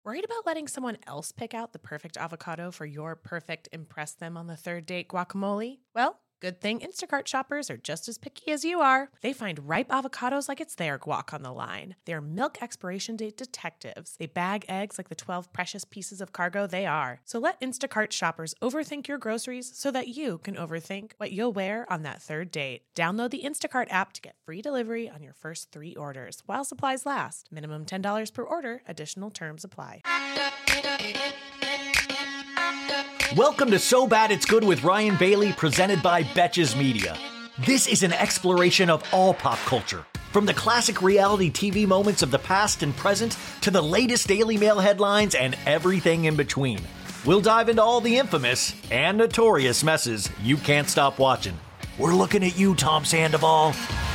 Worried about letting someone else pick out the perfect avocado for your perfect impress them on the third date guacamole? Well, good thing Instacart shoppers are just as picky as you are. They find ripe avocados like it's their guac on the line. They're milk expiration date detectives. They bag eggs like the 12 precious pieces of cargo they are. So let Instacart shoppers overthink your groceries so that you can overthink what you'll wear on that third date. Download the Instacart app to get free delivery on your first 3 orders while supplies last. Minimum $10 per order. Additional terms apply. Welcome to So Bad It's Good with Ryan Bailey, presented by Betches Media. This is an exploration of all pop culture, from the classic reality TV moments of the past and present to the latest Daily Mail headlines and everything in between. We'll dive into all the infamous and notorious messes you can't stop watching. We're looking at you, Tom Sandoval.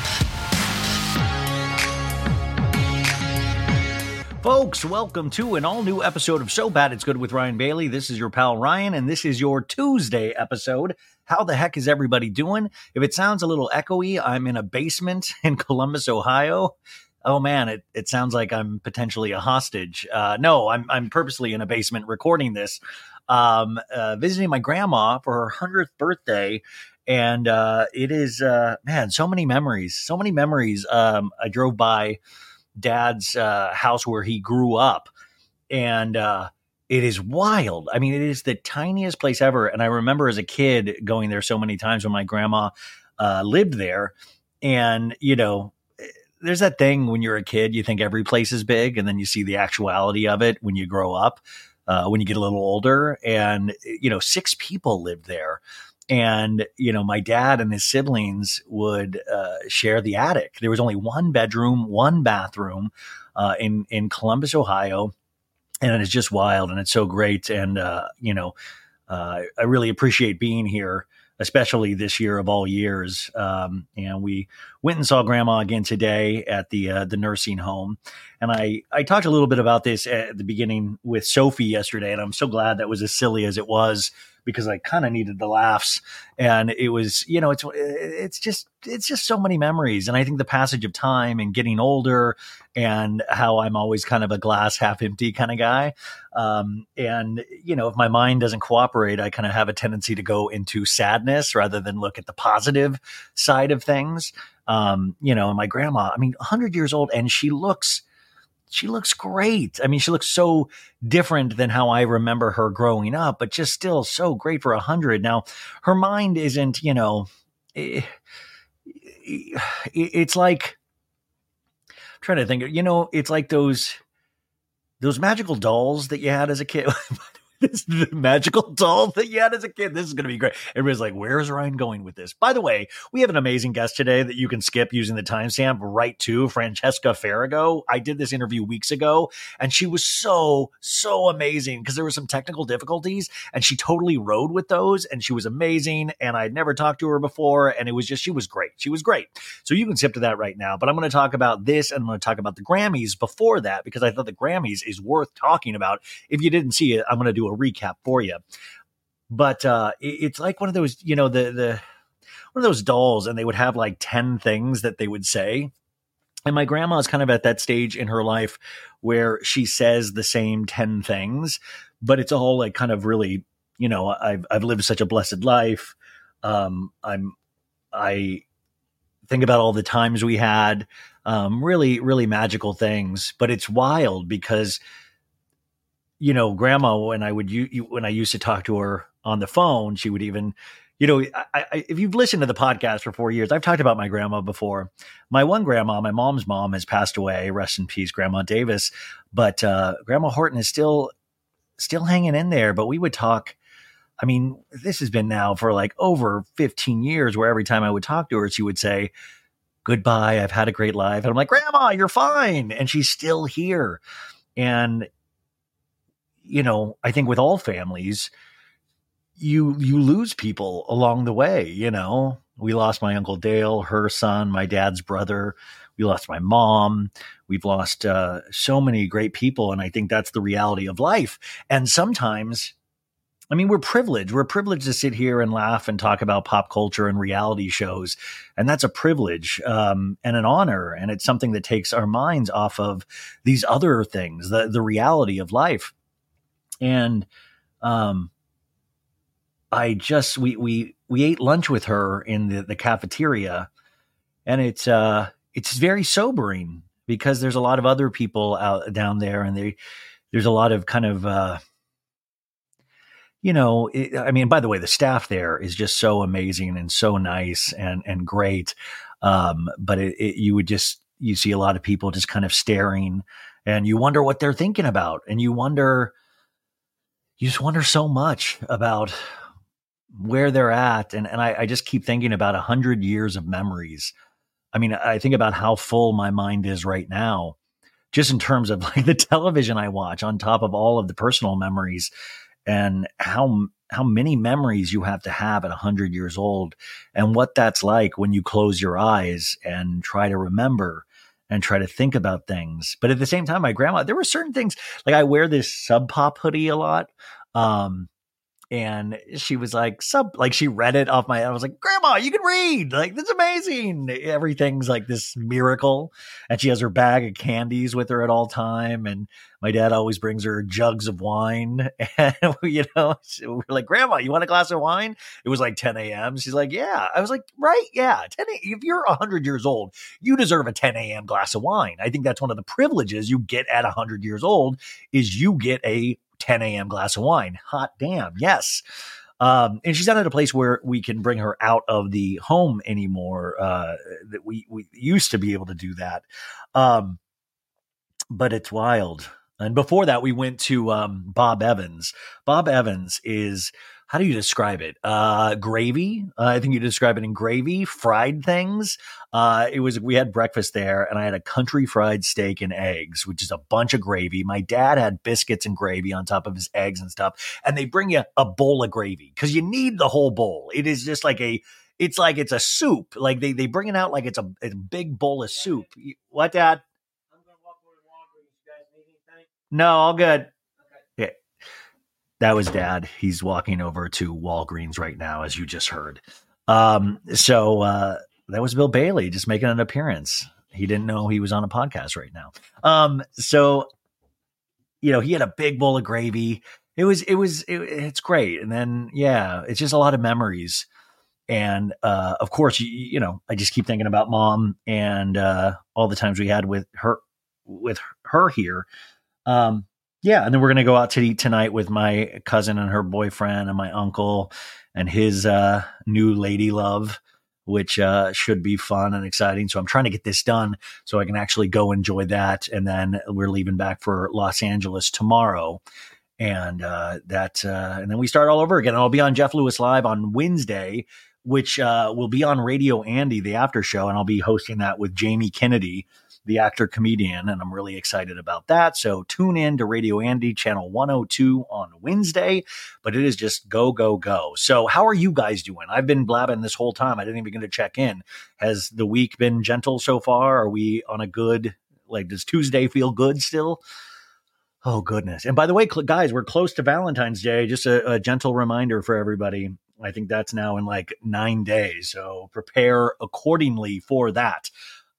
Folks, welcome to an all-new episode of So Bad It's Good with Ryan Bailey. This is your pal Ryan, and this is your Tuesday episode. How the heck is everybody doing? If it sounds a little echoey, I'm in a basement in Columbus, Ohio. Oh man, it sounds like I'm potentially a hostage. No, I'm purposely in a basement recording this, visiting my grandma for her 100th birthday. And it is, man, so many memories. I drove by Dad's house where he grew up, and it is wild. I mean, it is the tiniest place ever. And I remember as a kid going there so many times when my grandma lived there. And, you know, there's that thing when you're a kid, you think every place is big, and then you see the actuality of it when you grow up, when you get a little older. And, you know, 6 people lived there. And, you know, my dad and his siblings would share the attic. There was only 1 bedroom, 1 bathroom in Columbus, Ohio. And it's just wild, and it's so great. And, you know, I really appreciate being here, especially this year of all years. And we went and saw Grandma again today at the nursing home. And I talked a little bit about this at the beginning with Sophie yesterday, and I'm so glad that was as silly as it was, because I kind of needed the laughs. And it was, you know, it's just so many memories. And I think the passage of time and getting older, and how I'm always kind of a glass half empty kind of guy. And, you know, if my mind doesn't cooperate, I kind of have a tendency to go into sadness rather than look at the positive side of things. You know, my grandma, I mean, 100 years old, and she looks great. I mean, she looks so different than how I remember her growing up, but just still so great for 100. Now, her mind isn't, you know, it's like, I'm trying to think, you know, it's like those magical dolls that you had as a kid. This is the magical doll that you had as a kid. This is going to be great. Everybody's like, where is Ryan going with this? By the way, we have an amazing guest today that you can skip using the timestamp right to, Francesca Farrago. I did this interview weeks ago, and she was so amazing, because there were some technical difficulties, and she totally rode with those, and she was amazing. And I'd never talked to her before, and it was just, she was great. So you can skip to that right now. But I'm going to talk about this, and I'm going to talk about the Grammys before that, because I thought the Grammys is worth talking about. If you didn't see it, I'm going to do a recap for you. But it's like one of those, you know, one of those dolls, and they would have like 10 things that they would say. And my grandma is kind of at that stage in her life where she says the same 10 things, but it's all like kind of really, you know, I've lived such a blessed life. I think about all the times we had, really, really magical things. But it's wild because, you know, Grandma, when I used to talk to her on the phone, she would even, you know, if you've listened to the podcast for 4 years, I've talked about my grandma before. My one grandma, my mom's mom, has passed away. Rest in peace, Grandma Davis. But Grandma Horton is still hanging in there. But we would talk. I mean, this has been now for like over 15 years, where every time I would talk to her, she would say, "Goodbye, I've had a great life." And I'm like, "Grandma, you're fine." And she's still here. And, you know, I think with all families, you lose people along the way. You know, we lost my Uncle Dale, her son, my dad's brother. We lost my mom. We've lost so many great people. And I think that's the reality of life. And sometimes I mean, we're privileged. We're privileged to sit here and laugh and talk about pop culture and reality shows. And that's a privilege and an honor. And it's something that takes our minds off of these other things, the reality of life. And we ate lunch with her in the cafeteria, and it's very sobering because there's a lot of other people out down there, and there's a lot of kind of, by the way, the staff there is just so amazing and so nice and great. But you see a lot of people just kind of staring, and you wonder what they're thinking about. And you just wonder so much about where they're at. And I just keep thinking about 100 years of memories. I mean, I think about how full my mind is right now, just in terms of like the television I watch on top of all of the personal memories, and how many memories you have to have at 100 years old, and what that's like when you close your eyes and try to remember and try to think about things. But at the same time, my grandma, there were certain things, like I wear this Sub Pop hoodie a lot. And she was like, she read it off I was like, Grandma, you can read. Like, that's amazing. Everything's like this miracle. And she has her bag of candies with her at all time. And my dad always brings her jugs of wine. And, we're like, Grandma, you want a glass of wine? It was like 10 a.m. She's like, yeah. I was like, right. Yeah. 10 a.m. If you're 100 years old, you deserve a 10 a.m. glass of wine. I think that's one of the privileges you get at 100 years old is you get a 10 a.m. glass of wine. Hot damn. Yes. And she's not at a place where we can bring her out of the home anymore. That we used to be able to do that. But it's wild. And before that, we went to Bob Evans. Bob Evans is, how do you describe it? Gravy. I think you describe it in gravy, fried things. We had breakfast there, and I had a country fried steak and eggs, which is a bunch of gravy. My dad had biscuits and gravy on top of his eggs and stuff. And they bring you a bowl of gravy because you need the whole bowl. It is just like it's a soup. Like they bring it out like it's a big bowl of soup. What, Dad? I'm going to walk over to Walgreens. You guys need anything? No, all good. Okay. Yeah. That was Dad. He's walking over to Walgreens right now, as you just heard. So that was Bill Bailey just making an appearance. He didn't know he was on a podcast right now. He had a big bowl of gravy. It's great. And then, yeah, it's just a lot of memories. And of course, I just keep thinking about Mom and all the times we had with her here. Yeah, and then we're going to go out to eat tonight with my cousin and her boyfriend and my uncle and his new lady love, which should be fun and exciting. So I'm trying to get this done so I can actually go enjoy that. And then we're leaving back for Los Angeles tomorrow. And and then we start all over again. And I'll be on Jeff Lewis Live on Wednesday, which will be on Radio Andy, the after show. And I'll be hosting that with Jamie Kennedy, the actor comedian, and I'm really excited about that. So tune in to Radio Andy channel 102 on Wednesday, but it is just go, go, go. So how are you guys doing? I've been blabbing this whole time. I didn't even get to check in. Has the week been gentle so far? Are we on a good, does Tuesday feel good still? Oh, goodness. And by the way, guys, we're close to Valentine's Day. Just a gentle reminder for everybody. I think that's now in 9 days. So prepare accordingly for that.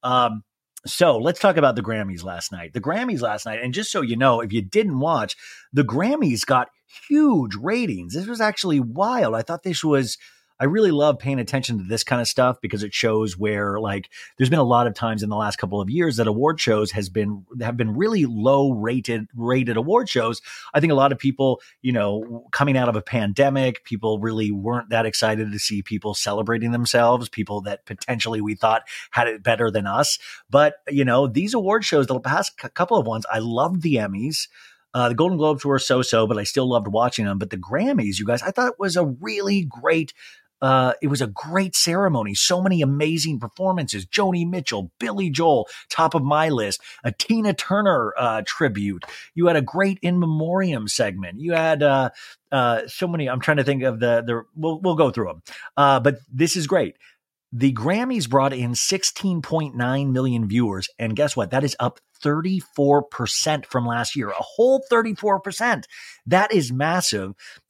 So let's talk about the Grammys last night. And just so you know, if you didn't watch, the Grammys got huge ratings. This was actually wild. I really love paying attention to this kind of stuff because it shows where there's been a lot of times in the last couple of years that award shows have been really low rated award shows. I think a lot of people, coming out of a pandemic, people really weren't that excited to see people celebrating themselves, people that potentially we thought had it better than us. But, these award shows, the past couple of ones, I loved the Emmys. The Golden Globes were so-so, but I still loved watching them. But the Grammys, you guys, I thought it was a really great it was a great ceremony. So many amazing performances. Joni Mitchell, Billy Joel, top of my list. A Tina Turner tribute. You had a great in memoriam segment. You had so many. I'm trying to think of we'll go through them. But this is great. The Grammys brought in 16.9 million viewers. And guess what? That is up 34% from last year, a whole 34%. That is massive.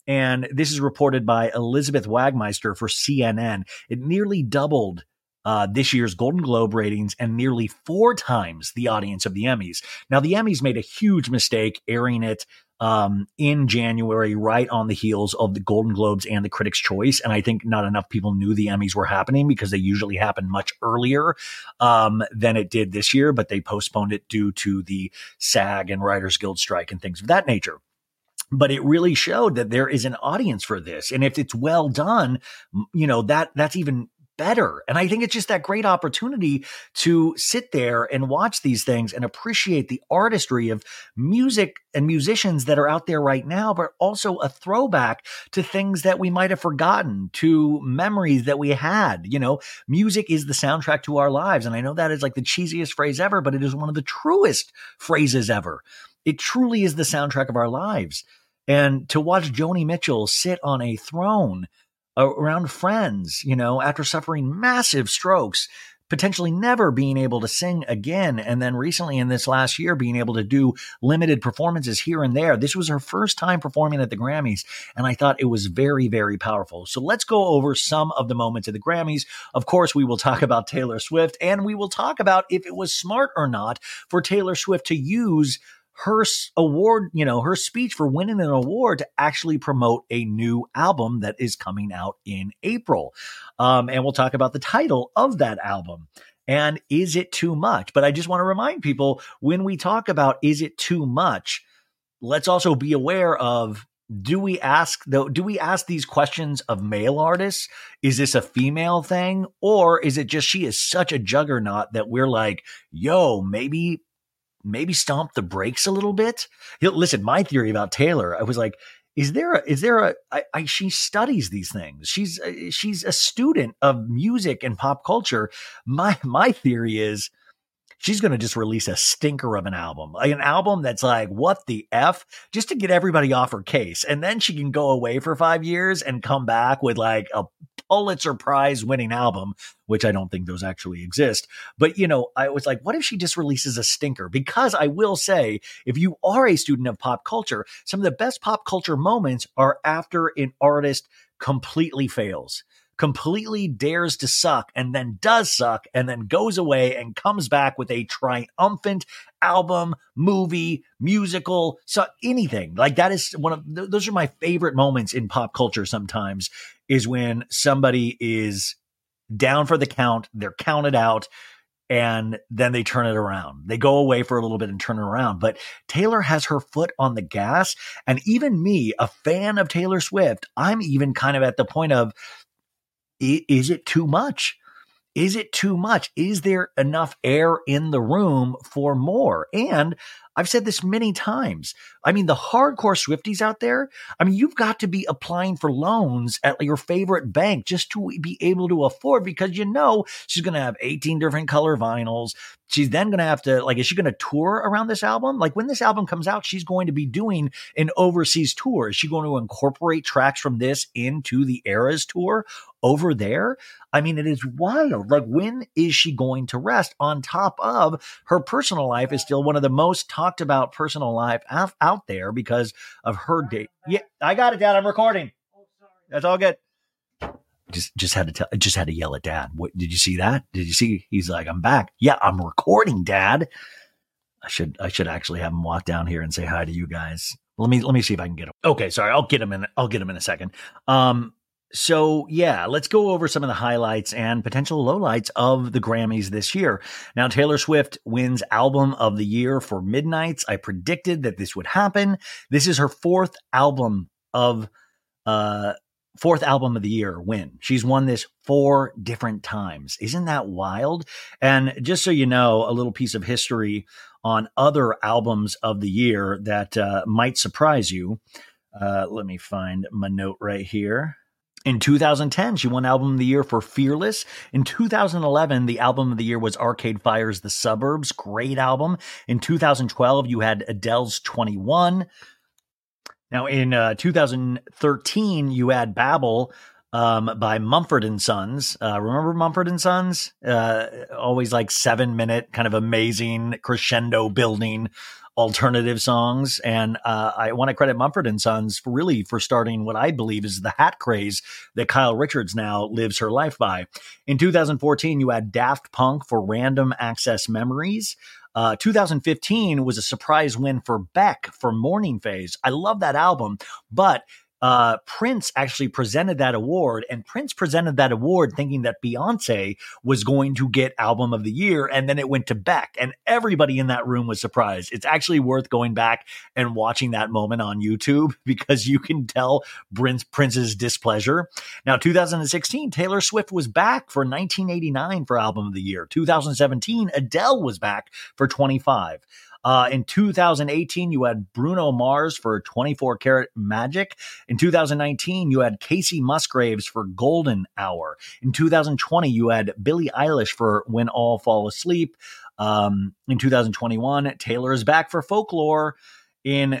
And this is reported by Elizabeth Wagmeister for CNN. It nearly doubled this year's Golden Globe ratings and nearly 4 times the audience of the Emmys. Now, the Emmys made a huge mistake airing it in January, right on the heels of the Golden Globes and the Critics' Choice. And I think not enough people knew the Emmys were happening because they usually happen much earlier than it did this year, but they postponed it due to the SAG and Writers Guild strike and things of that nature. But it really showed that there is an audience for this. And if it's well done, you know, that's even better. And I think it's just that great opportunity to sit there and watch these things and appreciate the artistry of music and musicians that are out there right now, but also a throwback to things that we might have forgotten, to memories that we had. You know, music is the soundtrack to our lives. And I know that is like the cheesiest phrase ever, but it is one of the truest phrases ever. It truly is the soundtrack of our lives. And to watch Joni Mitchell sit on a throne around friends, you know, after suffering massive strokes, potentially never being able to sing again. And then recently in this last year, being able to do limited performances here and there. This was her first time performing at the Grammys. And I thought it was very, very powerful. So let's go over some of the moments of the Grammys. Of course, we will talk about Taylor Swift, and we will talk about if it was smart or not for Taylor Swift to use her award, you know, her speech for winning an award to actually promote a new album that is coming out in April. And we'll talk about the title of that album. And is it too much? But I just want to remind people, when we talk about is it too much, let's also be aware of, do we ask these questions of male artists? Is this a female thing? Or is it just she is such a juggernaut that we're like, yo, maybe stomp the brakes a little bit? Listen, my theory about Taylor, I was like, she studies these things. She's a student of music and pop culture. My theory is she's going to just release a stinker of an album, like an album that's like, what the F, just to get everybody off her case. And then she can go away for 5 years and come back with like a Pulitzer Prize winning album, which I don't think those actually exist. But, you know, I was like, what if she just releases a stinker? Because I will say, if you are a student of pop culture, some of the best pop culture moments are after an artist completely fails, completely dares to suck, and then does suck, and then goes away and comes back with a triumphant album, movie, musical, so anything. Like that is one of those are my favorite moments in pop culture sometimes, is when somebody is down for the count, they're counted out, and then they turn it around. They go away for a little bit and turn it around. But Taylor has her foot on the gas. And even me, a fan of Taylor Swift, I'm even kind of at the point of, is it too much? Is it too much? Is there enough air in the room for more? And I've said this many times. I mean, the hardcore Swifties out there, I mean, you've got to be applying for loans at your favorite bank just to be able to afford, because you know she's going to have 18 different color vinyls. She's then going to have to, like, is she going to tour around this album? Like, when this album comes out, she's going to be doing an overseas tour. Is she going to incorporate tracks from this into the Eras tour over there? I mean, it is wild. Like, when is she going to rest? On top of her personal life is still one of the most talked about personal life out there because of her date. Yeah, I got it, Dad. I'm recording. That's all good. Just had to yell at Dad. What, did you see that? Did you see? He's like, I'm back. Yeah, I'm recording, Dad. I should actually have him walk down here and say hi to you guys. Let me see if I can get him. Okay, sorry. I'll get him in a second. So yeah, let's go over some of the highlights and potential lowlights of the Grammys this year. Now, Taylor Swift wins Album of the Year for Midnights. I predicted that this would happen. This is her fourth album of the year win. She's won this 4 different times. Isn't that wild? And just so you know, a little piece of history on other albums of the year that might surprise you. Let me find my note right here. In 2010, she won Album of the Year for Fearless. In 2011, the Album of the Year was Arcade Fire's The Suburbs. Great album. In 2012, you had Adele's 21. Now, in 2013, you had Babel by Mumford & Sons. Remember Mumford & Sons? Always like 7-minute, kind of amazing crescendo building alternative songs. And I want to credit Mumford & Sons for starting what I believe is the hat craze that Kyle Richards now lives her life by. In 2014, you had Daft Punk for Random Access Memories. 2015 was a surprise win for Beck for Morning Phase. I love that album, but Prince actually presented that award, and Prince presented that award thinking that Beyonce was going to get Album of the Year, and then it went to Beck, and everybody in that room was surprised. It's actually worth going back and watching that moment on YouTube because you can tell Prince's displeasure. Now, 2016, Taylor Swift was back for 1989 for Album of the Year. 2017, Adele was back for 25. In 2018, you had Bruno Mars for 24 Karat Magic. In 2019, you had Casey Musgraves for Golden Hour. In 2020, you had Billie Eilish for When All Fall Asleep. In 2021, Taylor is back for Folklore. In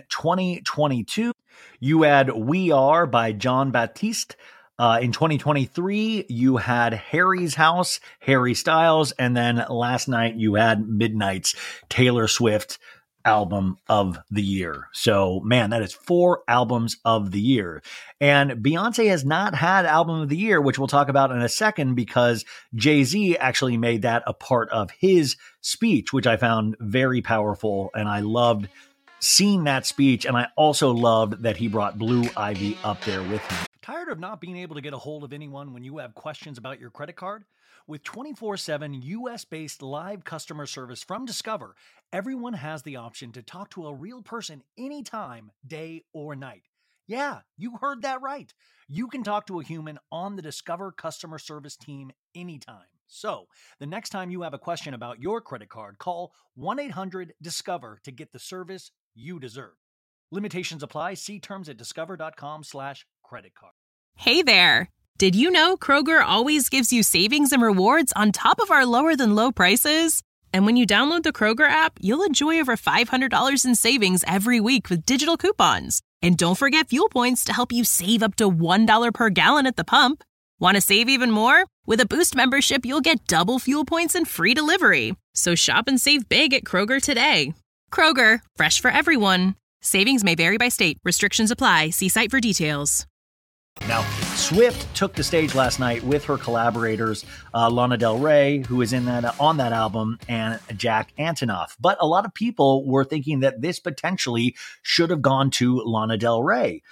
2022, you had We Are by John Baptiste. In 2023, you had Harry's House, Harry Styles, and then last night you had Midnight's Taylor Swift Album of the Year. So, man, that is 4 albums of the year. And Beyonce has not had Album of the Year, which we'll talk about in a second, because Jay-Z actually made that a part of his speech, which I found very powerful, and I loved seeing that speech, and I also loved that he brought Blue Ivy up there with him. Tired of not being able to get a hold of anyone when you have questions about your credit card? With 24/7 US-based live customer service from Discover, everyone has the option to talk to a real person anytime, day or night. Yeah, you heard that right. You can talk to a human on the Discover customer service team anytime. So, the next time you have a question about your credit card, call 1-800-DISCOVER to get the service you deserve. Limitations apply. See terms at discover.com/credit card. Hey there! Did you know Kroger always gives you savings and rewards on top of our lower-than-low prices? And when you download the Kroger app, you'll enjoy over $500 in savings every week with digital coupons. And don't forget fuel points to help you save up to $1 per gallon at the pump. Want to save even more? With a Boost membership, you'll get double fuel points and free delivery. So shop and save big at Kroger today. Kroger, fresh for everyone. Savings may vary by state. Restrictions apply. See site for details. Now, Swift took the stage last night with her collaborators, Lana Del Rey, who is in that on that album, and Jack Antonoff. But a lot of people were thinking that this potentially should have gone to Lana Del Rey.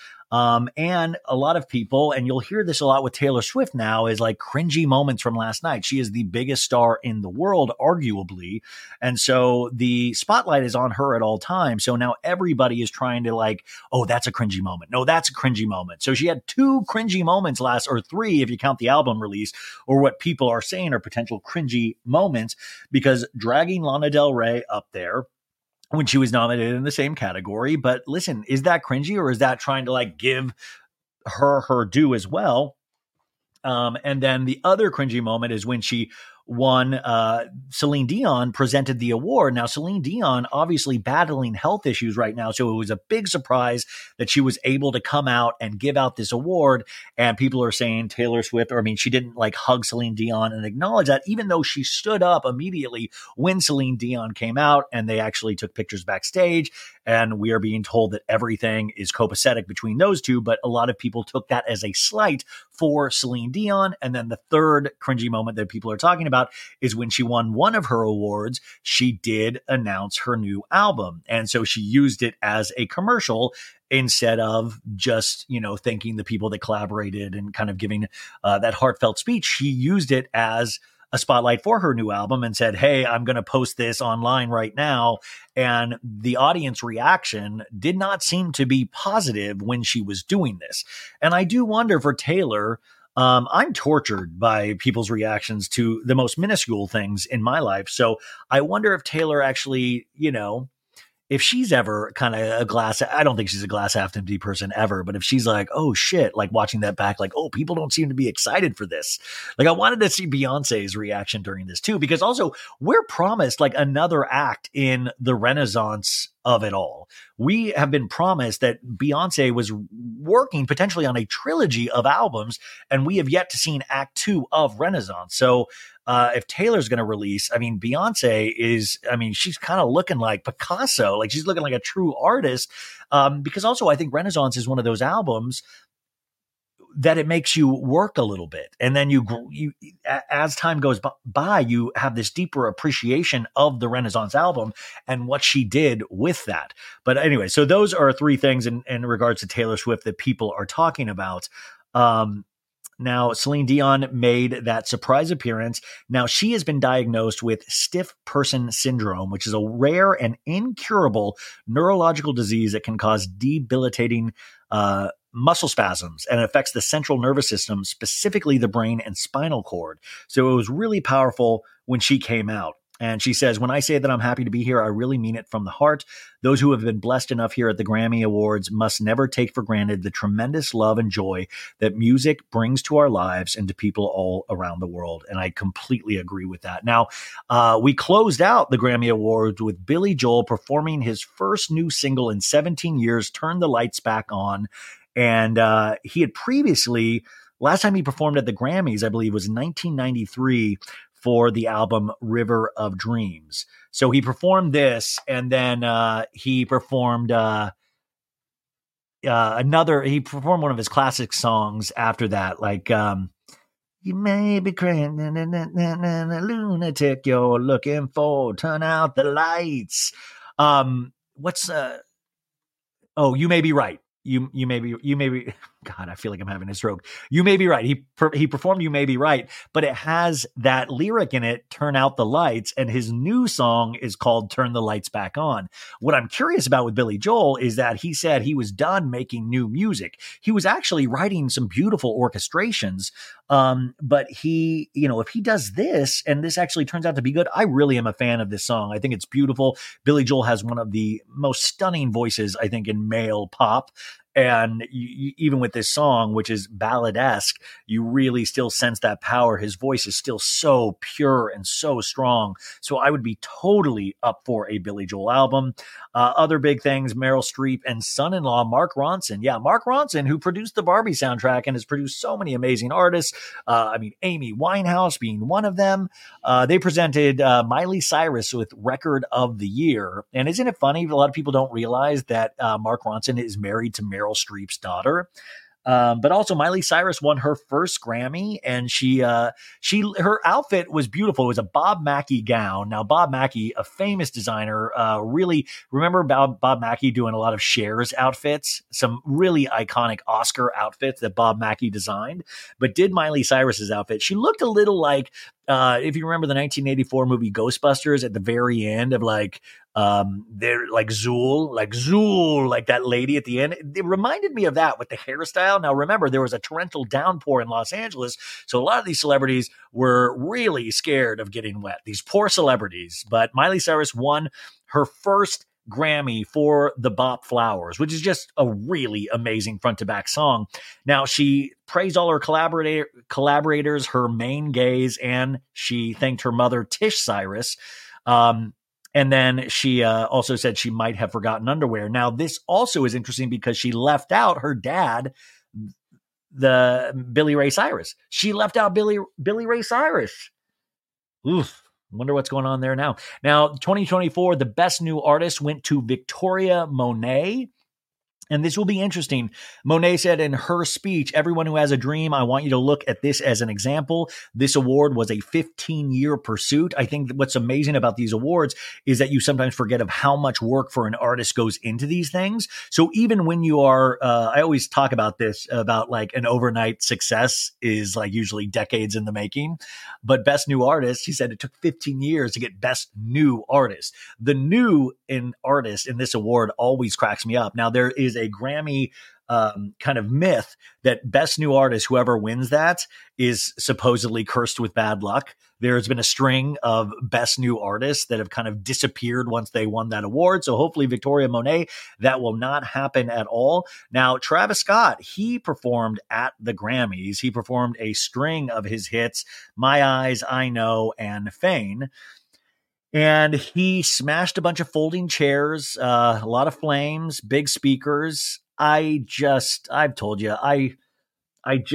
And a lot of people, and you'll hear this a lot with Taylor Swift now, is like cringy moments from last night. She is the biggest star in the world, arguably. And so the spotlight is on her at all times. So now everybody is trying to like, oh, that's a cringy moment. No, that's a cringy moment. So she had 2 cringy moments or 3 if you count the album release, or what people are saying are potential cringy moments, because dragging Lana Del Rey up there when she was nominated in the same category. But listen, is that cringy, or is that trying to like give her due as well? And then the other cringy moment is when she won, Celine Dion presented the award. Now, Celine Dion obviously battling health issues right now, so it was a big surprise that she was able to come out and give out this award. And people are saying Taylor Swift, she didn't like hug Celine Dion and acknowledge that, even though she stood up immediately when Celine Dion came out, and they actually took pictures backstage. And we are being told that everything is copacetic between those two, but a lot of people took that as a slight for Celine Dion. And then the third cringy moment that people are talking about is when she won one of her awards, she did announce her new album. And so she used it as a commercial instead of just, thanking the people that collaborated and kind of giving that heartfelt speech. She used it as a spotlight for her new album and said, hey, I'm going to post this online right now. And the audience reaction did not seem to be positive when she was doing this. And I do wonder for Taylor, I'm tortured by people's reactions to the most minuscule things in my life. So I wonder if Taylor actually, if she's ever kind of I don't think she's a glass half empty person ever, but if she's like, oh shit, like watching that back, like, oh, people don't seem to be excited for this. Like, I wanted to see Beyonce's reaction during this too, because also we're promised like another act in the renaissance of it all. We have been promised that Beyonce was working potentially on a trilogy of albums, and we have yet to see Act 2 of Renaissance. So if Taylor's going to release, I mean, Beyonce is, I mean, she's kind of looking like Picasso, like she's looking like a true artist. Because also I think Renaissance is one of those albums that it makes you work a little bit. And then you as time goes by, you have this deeper appreciation of the Renaissance album and what she did with that. But anyway, so those are three things in regards to Taylor Swift that people are talking about. Now, Celine Dion made that surprise appearance. Now, she has been diagnosed with stiff person syndrome, which is a rare and incurable neurological disease that can cause debilitating muscle spasms, and it affects the central nervous system, specifically the brain and spinal cord. So it was really powerful when she came out. And she says, when I say that I'm happy to be here, I really mean it from the heart. Those who have been blessed enough here at the Grammy Awards must never take for granted the tremendous love and joy that music brings to our lives and to people all around the world. And I completely agree with that. Now, we closed out the Grammy Awards with Billy Joel performing his first new single in 17 years, Turn the Lights Back On. And he had previously, last time he performed at the Grammys, I believe, was 1993 for the album River of Dreams. So he performed this, and then he performed he performed one of his classic songs after that, like you may be crazy, a lunatic you're looking for, turn out the lights. You May Be Right. You may be, God, I feel like I'm having a stroke. You May Be Right. He performed You May Be Right, but it has that lyric in it, turn out the lights, and his new song is called Turn the Lights Back On. What I'm curious about with Billy Joel is that he said he was done making new music. He was actually writing some beautiful orchestrations, but he, if he does this and this actually turns out to be good, I really am a fan of this song. I think it's beautiful. Billy Joel has one of the most stunning voices, I think, in male pop. And even with this song, which is ballad-esque, you really still sense that power. His voice is still so pure and so strong. So I would be totally up for a Billy Joel album. Other big things, Meryl Streep and son-in-law Mark Ronson. Yeah, Mark Ronson, who produced the Barbie soundtrack and has produced so many amazing artists. Amy Winehouse being one of them. They presented Miley Cyrus with Record of the Year. And isn't it funny? A lot of people don't realize that Mark Ronson is married to Meryl Streep's daughter. But also Miley Cyrus won her first Grammy, and her outfit was beautiful. It was a Bob Mackie gown. Now, Bob Mackie, a famous designer, really remember Bob Mackie doing a lot of Cher's outfits, some really iconic Oscar outfits that Bob Mackie designed, but did Miley Cyrus's outfit. She looked a little like, if you remember the 1984 movie Ghostbusters, at the very end of they're like Zool, like that lady at the end. It reminded me of that with the hairstyle. Now, remember, there was a torrential downpour in Los Angeles, so a lot of these celebrities were really scared of getting wet. These poor celebrities. But Miley Cyrus won her first Grammy for the Bop Flowers, which is just a really amazing front to back song. Now, she praised all her collaborators, her main gays, and she thanked her mother, Tish Cyrus. And then she also said she might have forgotten underwear. Now, this also is interesting because she left out her dad, the Billy Ray Cyrus. She left out Billy Ray Cyrus. Oof. Wonder what's going on there now. Now, 2024, the best new artist went to Victoria Monet. And this will be interesting. Monet said in her speech, everyone who has a dream, I want you to look at this as an example. This award was a 15-year pursuit. I think that what's amazing about these awards is that you sometimes forget of how much work for an artist goes into these things. So even when you are, I always talk about this, about like an overnight success is like usually decades in the making. But best new artist, he said it took 15 years to get best new artist. The new artist in this award always cracks me up. Now, there is a Grammy kind of myth that best new artist, whoever wins that, is supposedly cursed with bad luck. There's been a string of best new artists that have kind of disappeared once they won that award. So hopefully Victoria Monet, that will not happen at all. Now, Travis Scott, he performed at the Grammys. He performed a string of his hits, My Eyes, I Know, and Fame. And he smashed a bunch of folding chairs, a lot of flames, big speakers. I've told you, I just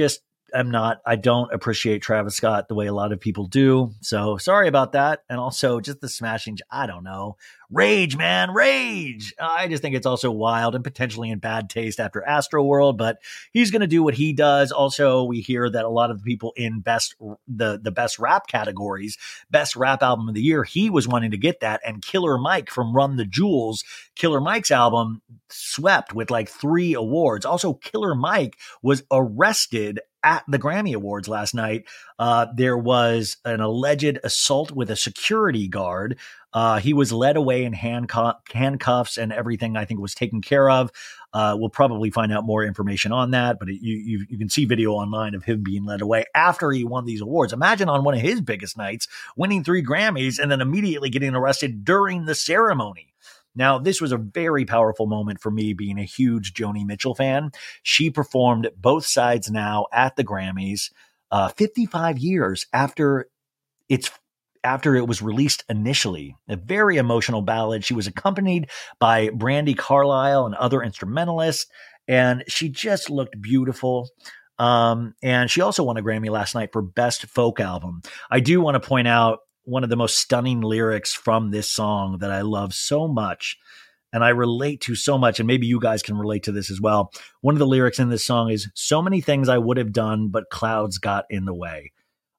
I don't appreciate Travis Scott the way a lot of people do. So sorry about that. And also just the smashing, I don't know. Rage, man, rage. I just think it's also wild and potentially in bad taste after Astroworld, but he's going to do what he does. Also, we hear that a lot of the people in the best rap categories, best rap album of the year, he was wanting to get that. And Killer Mike from Run the Jewels, Killer Mike's album swept with like 3 awards. Also, Killer Mike was arrested at the Grammy Awards last night. There was an alleged assault with a security guard. He was led away in handcuffs and everything, I think, was taken care of. We'll probably find out more information on that, but you can see video online of him being led away after he won these awards. Imagine on one of his biggest nights, winning 3 Grammys and then immediately getting arrested during the ceremony. Now, this was a very powerful moment for me, being a huge Joni Mitchell fan. She performed Both Sides Now at the Grammys 55 years after it was released initially. A very emotional ballad. She was accompanied by Brandi Carlile and other instrumentalists, and she just looked beautiful. And she also won a Grammy last night for Best Folk Album. I do want to point out one of the most stunning lyrics from this song that I love so much and I relate to so much, and maybe you guys can relate to this as well. One of the lyrics in this song is, "So many things I would have done, but clouds got in the way."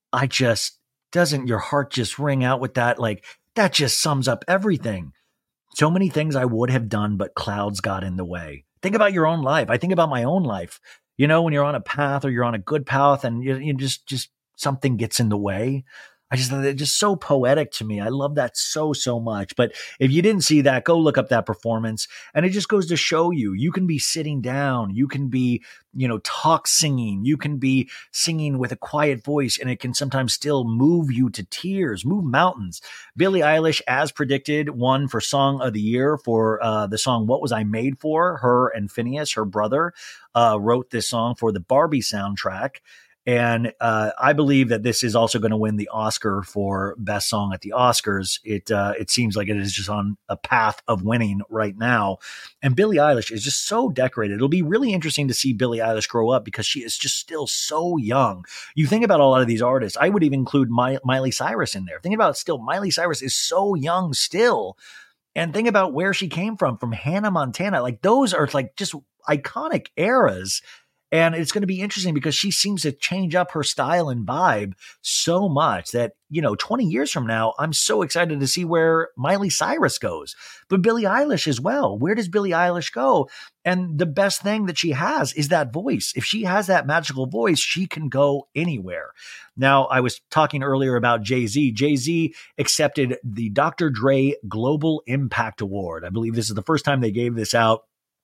Doesn't your heart just ring out with that? Like, that just sums up everything. So many things I would have done, but clouds got in the way. Think about your own life. I think about my own life. You know, when you're on a path or you're on a good path and you just something gets in the way. It's just so poetic to me. I love that so much. But if you didn't see that, go look up that performance. And it just goes to show you can be sitting down. You can be, talk singing. You can be singing with a quiet voice, and it can sometimes still move you to tears, move mountains. Billie Eilish, as predicted, won for Song of the Year for the song What Was I Made For? Her and Phineas, her brother, wrote this song for the Barbie soundtrack. And I believe that this is also going to win the Oscar for Best Song at the Oscars. It seems like it is just on a path of winning right now. And Billie Eilish is just so decorated. It'll be really interesting to see Billie Eilish grow up because she is just still so young. You think about a lot of these artists. I would even include Miley Cyrus in there. Think about still, Miley Cyrus is so young still. And think about where she came from Hannah Montana. Like, those are like just iconic eras. And it's going to be interesting because she seems to change up her style and vibe so much that, 20 years from now, I'm so excited to see where Miley Cyrus goes. But Billie Eilish as well. Where does Billie Eilish go? And the best thing that she has is that voice. If she has that magical voice, she can go anywhere. Now, I was talking earlier about Jay-Z. Jay-Z accepted the Dr. Dre Global Impact Award. I believe this is the first time they gave this out.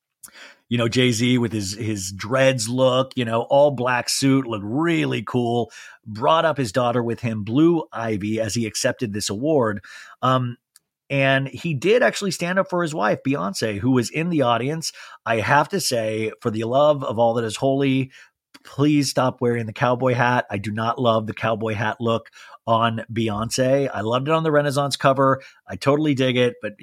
Jay-Z with his dreads look, all black suit, looked really cool, brought up his daughter with him, Blue Ivy, as he accepted this award. And he did actually stand up for his wife, Beyonce, who was in the audience. I have to say, for the love of all that is holy, please stop wearing the cowboy hat. I do not love the cowboy hat look on Beyonce. I loved it on the Renaissance cover. I totally dig it, but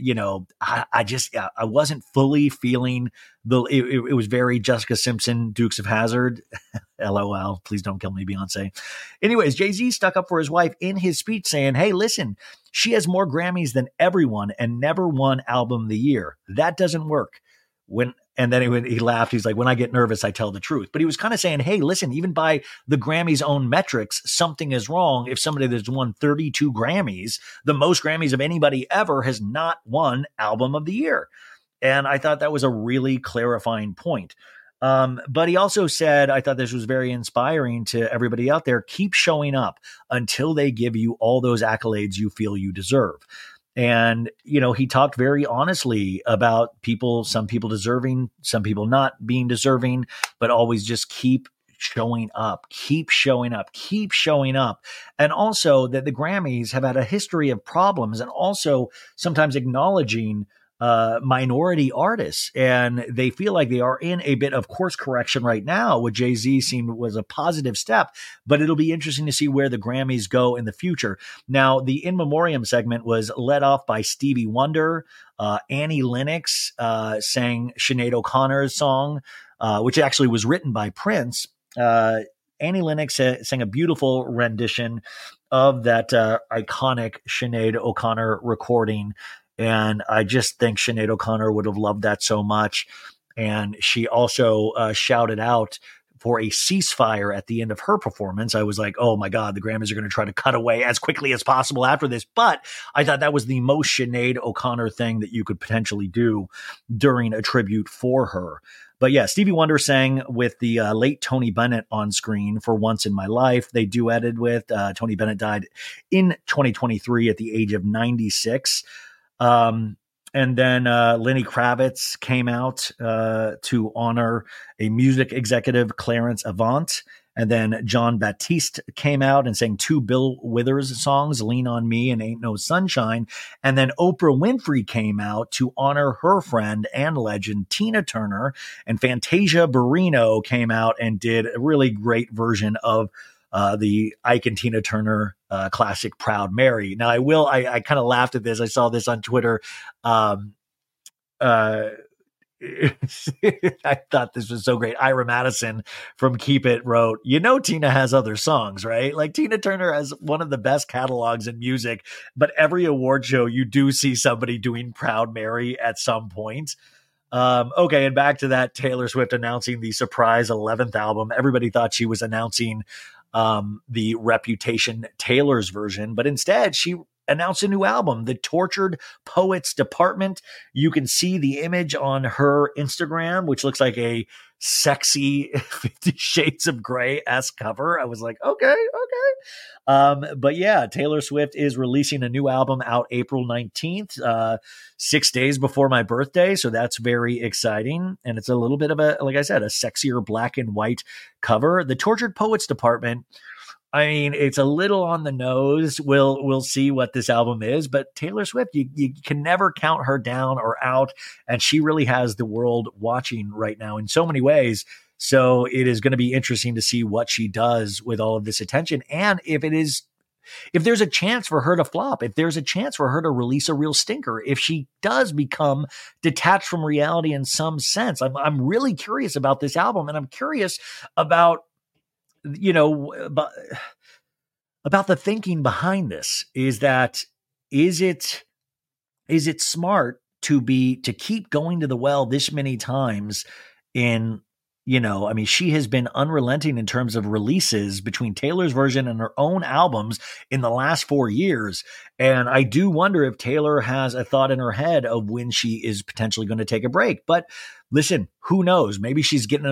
I wasn't fully feeling it was very Jessica Simpson, Dukes of Hazzard. LOL. Please don't kill me, Beyonce. Anyways, Jay-Z stuck up for his wife in his speech saying, "Hey, listen, she has more Grammys than everyone and never won Album of the Year. That doesn't work." And then he laughed. He's like, "When I get nervous, I tell the truth." But he was kind of saying, hey, listen, even by the Grammys' own metrics, something is wrong if somebody that's won 32 Grammys, the most Grammys of anybody ever, has not won Album of the Year. And I thought that was a really clarifying point. But he also said, I thought this was very inspiring to everybody out there, keep showing up until they give you all those accolades you feel you deserve. And, he talked very honestly about some people deserving, some people not being deserving, but always just keep showing up. And also that the Grammys have had a history of problems and also sometimes acknowledging minority artists, and they feel like they are in a bit of course correction right now. What Jay-Z seemed was a positive step, but it'll be interesting to see where the Grammys go in the future. Now, the In Memoriam segment was led off by Stevie Wonder. Annie Lennox sang Sinead O'Connor's song, which actually was written by Prince. Annie Lennox sang a beautiful rendition of that iconic Sinead O'Connor recording. And I just think Sinead O'Connor would have loved that so much. And she also shouted out for a ceasefire at the end of her performance. I was like, oh my God, the Grammys are going to try to cut away as quickly as possible after this. But I thought that was the most Sinead O'Connor thing that you could potentially do during a tribute for her. But yeah, Stevie Wonder sang with the late Tony Bennett on screen for Once in My Life. They duetted with Tony Bennett died in 2023 at the age of 96. And then Lenny Kravitz came out to honor a music executive, Clarence Avant. And then John Batiste came out and sang 2 Bill Withers songs, Lean on Me and Ain't No Sunshine. And then Oprah Winfrey came out to honor her friend and legend, Tina Turner. And Fantasia Barrino came out and did a really great version of the Ike and Tina Turner classic Proud Mary. Now I kind of laughed at this. I saw this on Twitter. I thought this was so great. Ira Madison from Keep It wrote, Tina has other songs, right? Like Tina Turner has one of the best catalogs in music, but every award show you do see somebody doing Proud Mary at some point. Okay, and back to that Taylor Swift announcing the surprise 11th album. Everybody thought she was announcing the Reputation Taylor's version, but instead she announced a new album, The Tortured Poets Department. You can see the image on her Instagram, which looks like a sexy 50 Shades of Grey-esque cover. I was like, okay. But yeah, Taylor Swift is releasing a new album out April 19th, 6 days before my birthday. So that's very exciting. And it's a little bit of like I said, a sexier black and white cover. The Tortured Poets Department, I mean, it's a little on the nose. We'll see what this album is, but Taylor Swift, you can never count her down or out. And she really has the world watching right now in so many ways. So it is going to be interesting to see what she does with all of this attention. And if there's a chance for her to flop, if there's a chance for her to release a real stinker, if she does become detached from reality in some sense, I'm really curious about this album. And I'm curious about, about the thinking behind this. Is it smart to keep going to the well this many times in, she has been unrelenting in terms of releases between Taylor's version and her own albums in the last 4 years. And I do wonder if Taylor has a thought in her head of when she is potentially going to take a break. But listen, who knows? Maybe she's getting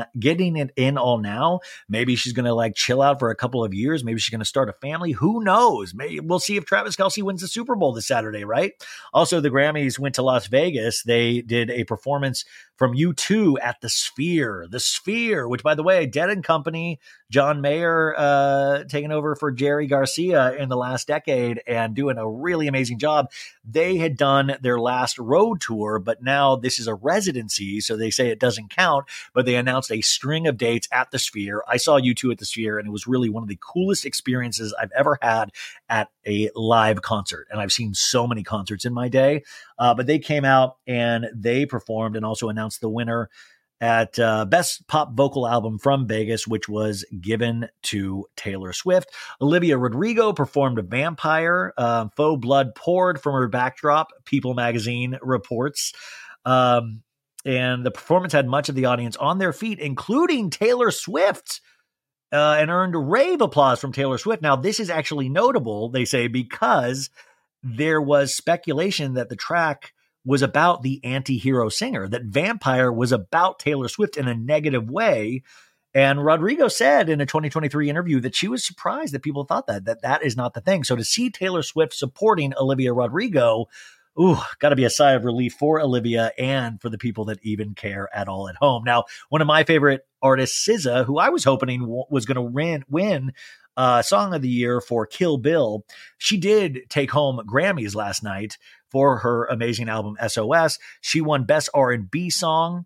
it in all now. Maybe she's going to chill out for a couple of years. Maybe she's going to start a family. Who knows? Maybe we'll see if Travis Kelce wins the Super Bowl this Saturday, right? Also, the Grammys went to Las Vegas. They did a performance from U2 at the Sphere, which, by the way, Dead & Company, John Mayer taking over for Jerry Garcia in the last decade and doing a really amazing job. They had done their last road tour, but now this is a residency, so they say it doesn't count, but they announced a string of dates at the Sphere. I saw U2 at the Sphere, and it was really one of the coolest experiences I've ever had at a live concert. And I've seen so many concerts in my day, but they came out and they performed and also announced the winner at Best Pop Vocal Album from Vegas, which was given to Taylor Swift. Olivia Rodrigo performed Vampire. Faux blood poured from her backdrop, People magazine reports. And the performance had much of the audience on their feet, including Taylor Swift, and earned rave applause from Taylor Swift. Now, this is actually notable, they say, because there was speculation that the track was about the anti-hero singer, that Vampire was about Taylor Swift in a negative way. And Rodrigo said in a 2023 interview that she was surprised that people thought that is not the thing. So to see Taylor Swift supporting Olivia Rodrigo, got to be a sigh of relief for Olivia and for the people that even care at all at home. Now, one of my favorite artists, SZA, who I was hoping was going to win Song of the Year for Kill Bill, she did take home Grammys last night for her amazing album SOS. She won Best R&B Song,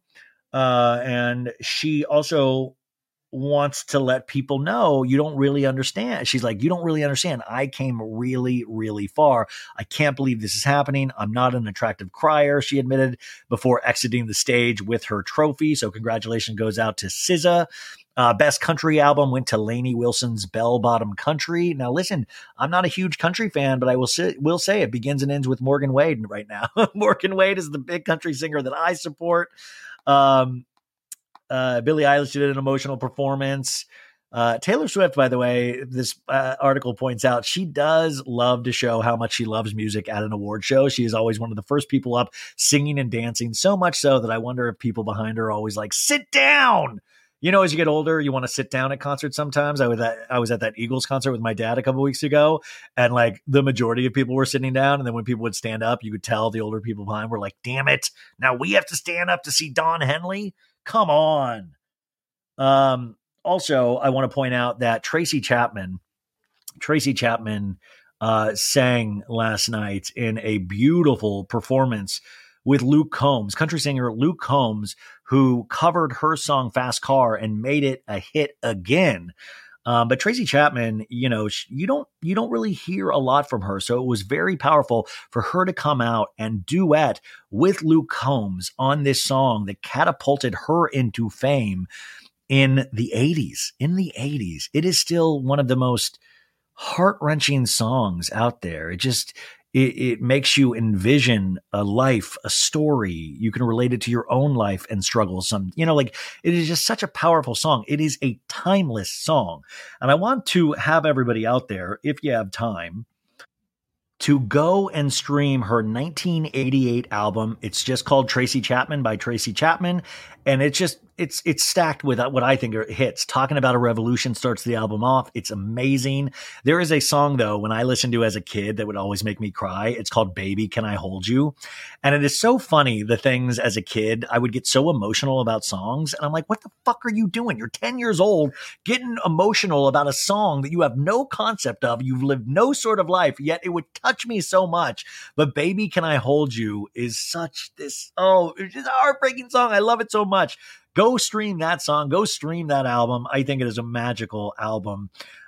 and she also wants to let people know you don't really understand. She's like, you don't really understand. I came really, really far. I can't believe this is happening. I'm not an attractive crier, she admitted before exiting the stage with her trophy. So congratulations goes out to SZA. Best country album went to Lainey Wilson's Bell Bottom Country. Now, listen, I'm not a huge country fan, but I will say it begins and ends with Morgan Wade right now. Morgan Wade is the big country singer that I support. Billie Eilish did an emotional performance. Taylor Swift, by the way, this article points out she does love to show how much she loves music at an award show. She is always one of the first people up singing and dancing, so much so that I wonder if people behind her are always like, sit down. You know, as you get older, you want to sit down at concerts sometimes. I was at that Eagles concert with my dad a couple weeks ago, and like the majority of people were sitting down. And then when people would stand up, you could tell the older people behind were like, damn it, now we have to stand up to see Don Henley? Come on. Also, I want to point out that Tracy Chapman sang last night in a beautiful performance with Luke Combs, country singer Luke Combs, who covered her song Fast Car and made it a hit again. But Tracy Chapman, you know, you don't really hear a lot from her. So it was very powerful for her to come out and duet with Luke Combs on this song that catapulted her into fame in the 80s. It is still one of the most heart-wrenching songs out there. It makes you envision a life, a story. You can relate it to your own life and struggles. It is just such a powerful song. It is a timeless song. And I want to have everybody out there, if you have time, to go and stream her 1988 album. It's just called Tracy Chapman by Tracy Chapman. And it's stacked with what I think are hits. Talking About a Revolution starts the album off. It's amazing. There is a song, though, when I listened to as a kid that would always make me cry. It's called Baby, Can I Hold You? And it is so funny, the things as a kid, I would get so emotional about songs. And I'm like, what the fuck are you doing? You're 10 years old getting emotional about a song that you have no concept of. You've lived no sort of life, yet it would touch me so much. But Baby, Can I Hold You is such it's just a heartbreaking song. I love it so much. Go stream that song. Go stream that album. I think it is a magical album.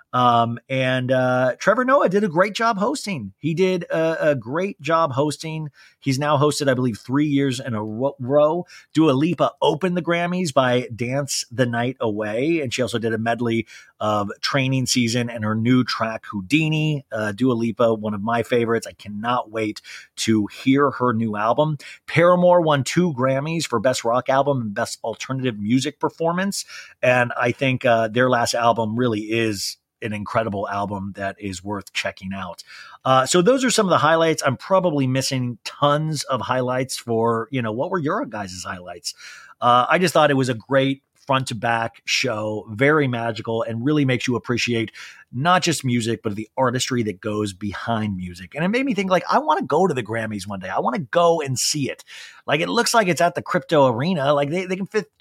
And Trevor Noah did a great job hosting. He did a great job hosting. He's now hosted, I believe, 3 years in a row. Dua Lipa opened the Grammys by Dance the Night Away. And she also did a medley of Training Season and her new track, Houdini. Dua Lipa, one of my favorites. I cannot wait to hear her new album. Paramore won 2 Grammys for Best Rock Album and Best Alternative Music Performance. And I think their last album really is an incredible album that is worth checking out. So those are some of the highlights. I'm probably missing tons of highlights for, what were your guys' highlights? I just thought it was a great front to back show, very magical, and really makes you appreciate not just music, but the artistry that goes behind music. And it made me think, like, I want to go to the Grammys one day. I want to go and see it. Like, it looks like it's at the Crypto Arena. Like, they can fit,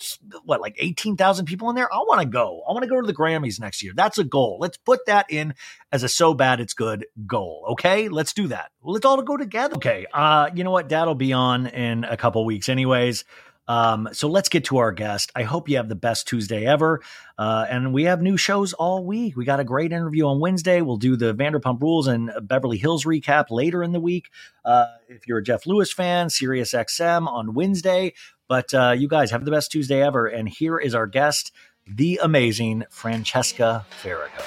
18,000 people in there? I want to go. I want to go to the Grammys next year. That's a goal. Let's put that in as a So Bad It's Good goal. Okay? Let's do that. Let's all go together. Okay. You know what? Dad'll be on in a couple weeks anyways. So let's get to our guest. I hope you have the best Tuesday ever. And we have new shows all week. We got a great interview on Wednesday. We'll do the Vanderpump Rules and Beverly Hills recap later in the week. If you're a Jeff Lewis fan, Sirius XM on Wednesday. But you guys have the best Tuesday ever. And here is our guest, the amazing Francesca Farrago.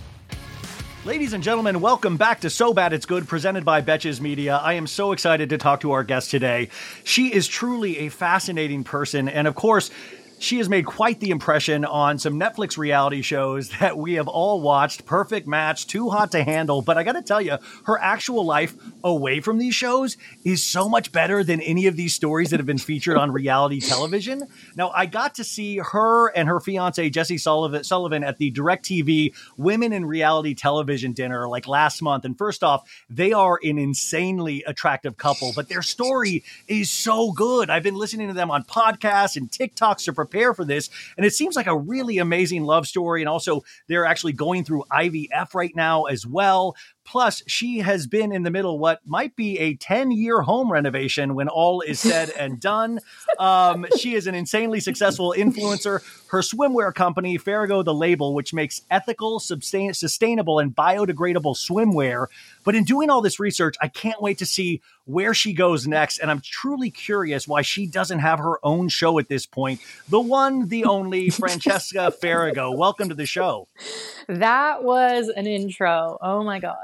Ladies and gentlemen, welcome back to So Bad It's Good, presented by Betches Media. I am so excited to talk to our guest today. She is truly a fascinating person, and of course, she has made quite the impression on some Netflix reality shows that we have all watched. Perfect Match, Too Hot to Handle. But I got to tell you, her actual life away from these shows is so much better than any of these stories that have been featured on reality television. Now, I got to see her and her fiance, Jesse Sullivan, at the DirecTV Women in Reality Television dinner like last month. And first off, they are an insanely attractive couple, but their story is so good. I've been listening to them on podcasts and TikToks to prepare for this, and it seems like a really amazing love story. And also, they're actually going through IVF right now as well. Plus, she has been in the middle what might be a 10-year home renovation when all is said and done. She is an insanely successful influencer. Her swimwear company, Farrago The Label, which makes ethical, sustainable, and biodegradable swimwear. But in doing all this research, I can't wait to see where she goes next. And I'm truly curious why she doesn't have her own show at this point. The one, the only Francesca Farrago. Welcome to the show. That was an intro. Oh my God.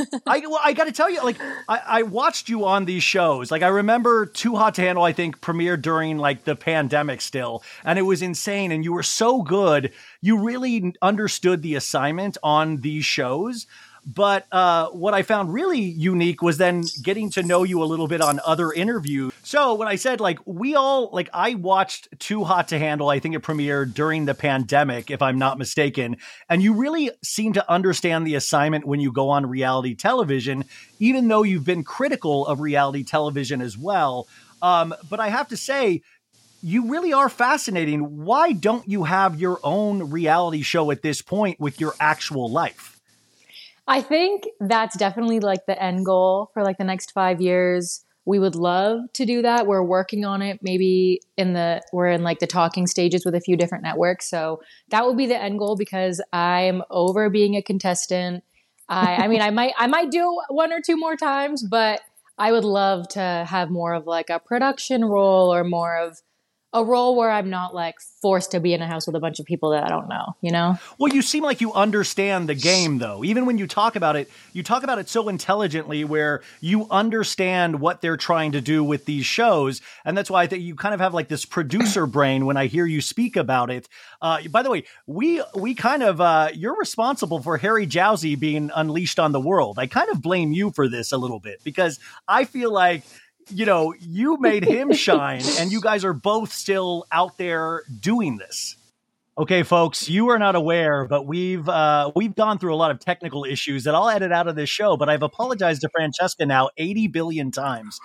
I got to tell you, like, I watched you on these shows. Like, I remember Too Hot to Handle, I think, premiered during like the pandemic still. And it was insane. And you were so good. You really understood the assignment on these shows. But what I found really unique was then getting to know you a little bit on other interviews. So when I said, like, I watched Too Hot to Handle, I think it premiered during the pandemic, if I'm not mistaken. And you really seem to understand the assignment when you go on reality television, even though you've been critical of reality television as well. But I have to say, you really are fascinating. Why don't you have your own reality show at this point with your actual life? I think that's definitely like the end goal for like the next 5 years. We would love to do that. We're working on it. Maybe we're in like the talking stages with a few different networks. So that would be the end goal because I'm over being a contestant. I mean, I might do one or two more times, but I would love to have more of like a production role or more of a role where I'm not like forced to be in a house with a bunch of people that I don't know, you know? Well, you seem like you understand the game though. Even when you talk about it so intelligently where you understand what they're trying to do with these shows. And that's why I think you kind of have like this producer brain when I hear you speak about it. By the way, we kind of, you're responsible for Harry Jowsey being unleashed on the world. I kind of blame you for this a little bit because I feel like, you know, you made him shine and you guys are both still out there doing this. Okay, folks, you are not aware, but we've gone through a lot of technical issues that I'll edit out of this show, but I've apologized to Francesca now 80 billion times.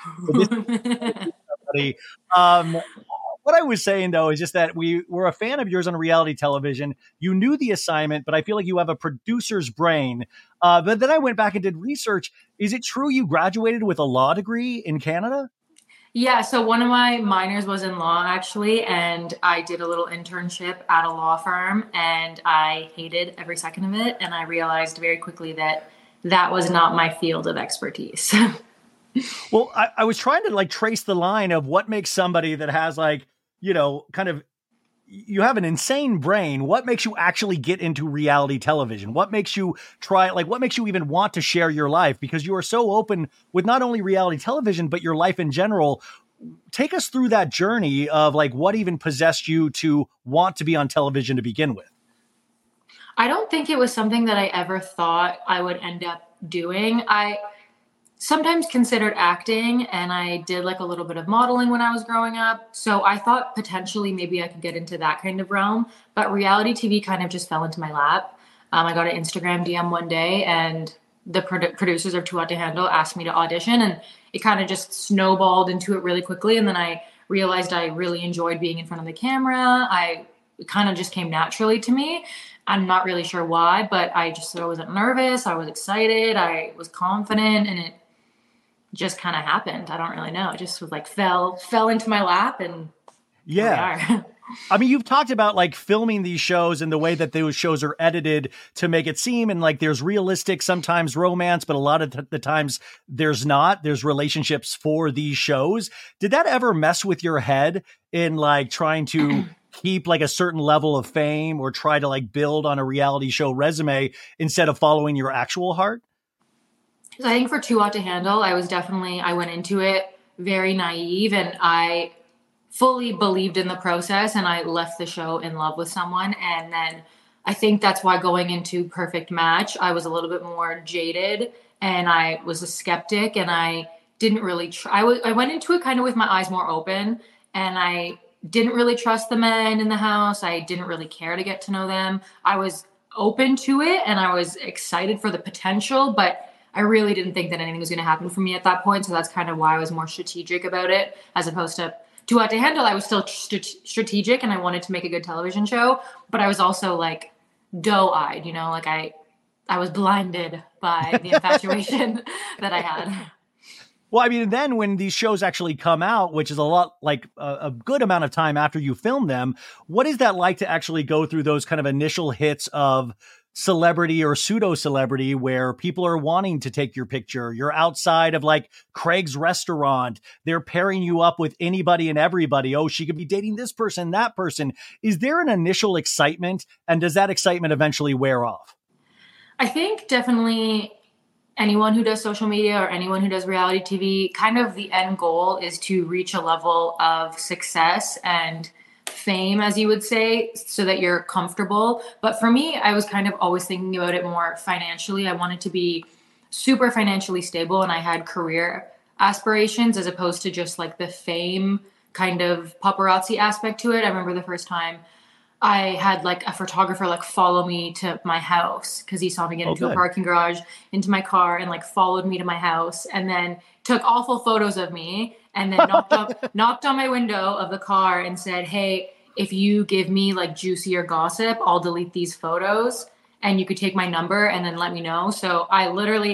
What I was saying, though, is just that we were a fan of yours on reality television. You knew the assignment, but I feel like you have a producer's brain. But then I went back and did research. Is it true you graduated with a law degree in Canada? Yeah, so one of my minors was in law, actually, and I did a little internship at a law firm, and I hated every second of it, and I realized very quickly that that was not my field of expertise. Well, I was trying to like trace the line of what makes somebody that has like, you know, kind of, you have an insane brain. What makes you actually get into reality television? What makes you what makes you even want to share your life? Because you are so open with not only reality television, but your life in general. Take us through that journey of like what even possessed you to want to be on television to begin with. I don't think it was something that I ever thought I would end up doing. I sometimes considered acting, and I did like a little bit of modeling when I was growing up. So I thought potentially maybe I could get into that kind of realm, but reality TV kind of just fell into my lap. I got an Instagram DM one day and the producers of Too Hot to Handle asked me to audition, and it kind of just snowballed into it really quickly. And then I realized I really enjoyed being in front of the camera. It kind of just came naturally to me. I'm not really sure why, but I wasn't nervous. I was excited. I was confident, and it just kind of happened. I don't really know. It just was like fell into my lap, and yeah. Here we are. I mean, you've talked about like filming these shows and the way that those shows are edited to make it seem and like there's realistic, sometimes romance, but a lot of the times there's not. There's relationships for these shows. Did that ever mess with your head in like trying to keep like a certain level of fame or try to like build on a reality show resume instead of following your actual heart? I think for Too Hot to Handle, I went into it very naive, and I fully believed in the process, and I left the show in love with someone. And then I think that's why going into Perfect Match, I was a little bit more jaded, and I was a skeptic, and I didn't really I went into it kind of with my eyes more open, and I didn't really trust the men in the house. I didn't really care to get to know them. I was open to it, and I was excited for the potential, but I really didn't think that anything was going to happen for me at that point. So that's kind of why I was more strategic about it, as opposed to Too Hot to Handle. I was still strategic, and I wanted to make a good television show, but I was also like doe-eyed, you know, like I I was blinded by the infatuation that I had. Well, I mean, then when these shows actually come out, which is a lot like a good amount of time after you film them, what is that like to actually go through those kind of initial hits of celebrity or pseudo celebrity where people are wanting to take your picture? You're outside of like Craig's restaurant. They're pairing you up with anybody and everybody. Oh, she could be dating this person, that person. Is there an initial excitement? And does that excitement eventually wear off? I think definitely anyone who does social media or anyone who does reality TV, kind of the end goal is to reach a level of success and fame, as you would say, so that you're comfortable. But for me, I was kind of always thinking about it more financially. I wanted to be super financially stable, and I had career aspirations as opposed to just like the fame kind of paparazzi aspect to it. I remember the first time I had like a photographer like follow me to my house because he saw me get into a parking garage, into my car, and like followed me to my house, and then took awful photos of me, and then knocked on my window of the car and said, "Hey, if you give me like juicier gossip, I'll delete these photos, and you could take my number and then let me know." So I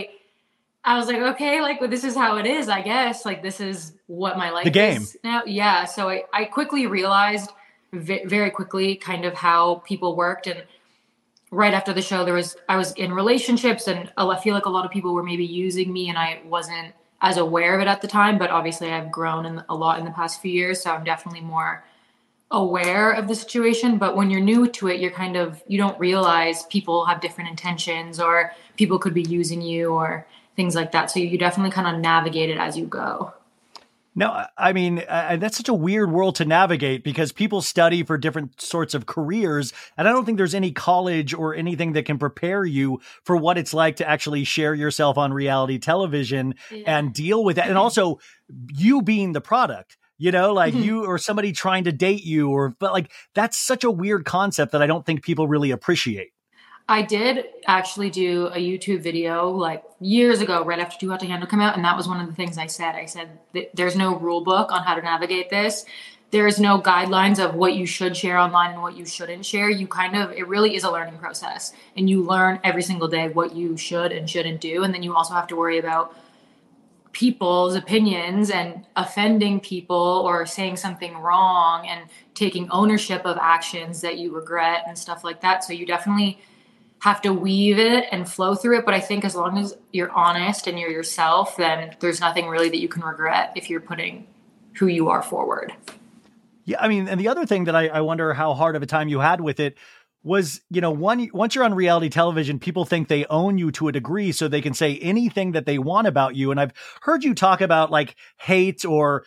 was like, okay, like this is how it is, I guess. Like this is what my life the game is now. Yeah. So I quickly realized very quickly kind of how people worked. And right after the show, I was in relationships, and I feel like a lot of people were maybe using me, and I wasn't as aware of it at the time. But obviously I've grown a lot in the past few years, so I'm definitely more aware of the situation. But when you're new to it, you don't realize people have different intentions, or people could be using you or things like that. So you definitely kind of navigate it as you go. No, I mean, that's such a weird world to navigate because people study for different sorts of careers. And I don't think there's any college or anything that can prepare you for what it's like to actually share yourself on reality television and deal with that. And also you being the product, like you or somebody trying to date you but like, that's such a weird concept that I don't think people really appreciate. I did actually do a YouTube video like years ago, right after Too Hot to Handle came out. And that was one of the things I said. I said, there's no rule book on how to navigate this. There's no guidelines of what you should share online and what you shouldn't share. It really is a learning process. And you learn every single day what you should and shouldn't do. And then you also have to worry about people's opinions and offending people or saying something wrong and taking ownership of actions that you regret and stuff like that. So you definitely have to weave it and flow through it. But I think as long as you're honest and you're yourself, then there's nothing really that you can regret if you're putting who you are forward. Yeah. I mean, and the other thing that I wonder how hard of a time you had with it was, once you're on reality television, people think they own you to a degree, so they can say anything that they want about you. And I've heard you talk about like hate or,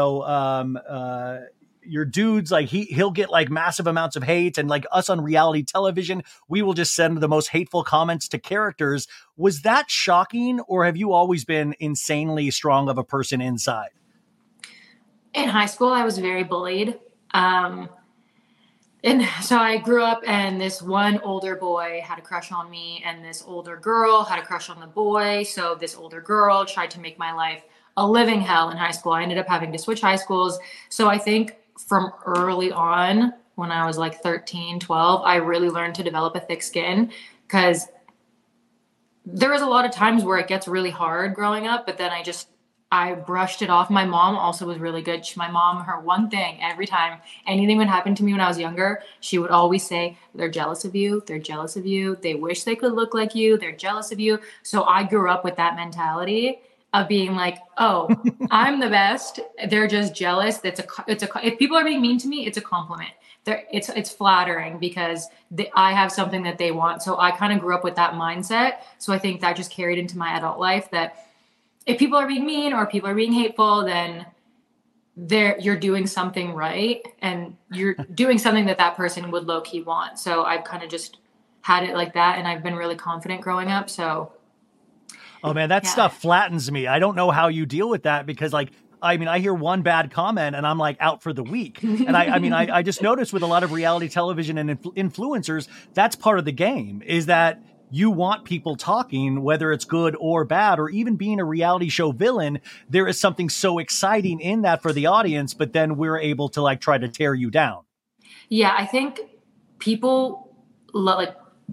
your dudes, like he'll get like massive amounts of hate, and like us on reality television, we will just send the most hateful comments to characters. Was that shocking, or have you always been insanely strong of a person inside? In high school, I was very bullied. And so I grew up, and this one older boy had a crush on me, and this older girl had a crush on the boy. So this older girl tried to make my life a living hell in high school. I ended up having to switch high schools. So I think from early on, when I was like 13, 12, I really learned to develop a thick skin, because there was a lot of times where it gets really hard growing up, but then I brushed it off. My mom also was really good. My mom, her one thing, every time anything would happen to me when I was younger, she would always say, "They're jealous of you. They're jealous of you. They wish they could look like you. They're jealous of you." So I grew up with that mentality of being like, "Oh, I'm the best. They're just jealous." If people are being mean to me, it's a compliment. It's flattering because I have something that they want. So I kind of grew up with that mindset. So I think that just carried into my adult life, that if people are being mean or people are being hateful, then you're doing something right, and you're doing something that person would low key want. So I've kind of just had it like that, and I've been really confident growing up. So. Oh man, that stuff flattens me. I don't know how you deal with that, because I hear one bad comment and I'm like out for the week. And I just noticed with a lot of reality television and influencers, that's part of the game, is that you want people talking, whether it's good or bad, or even being a reality show villain. There is something so exciting in that for the audience, but then we're able to like try to tear you down. Yeah, I think people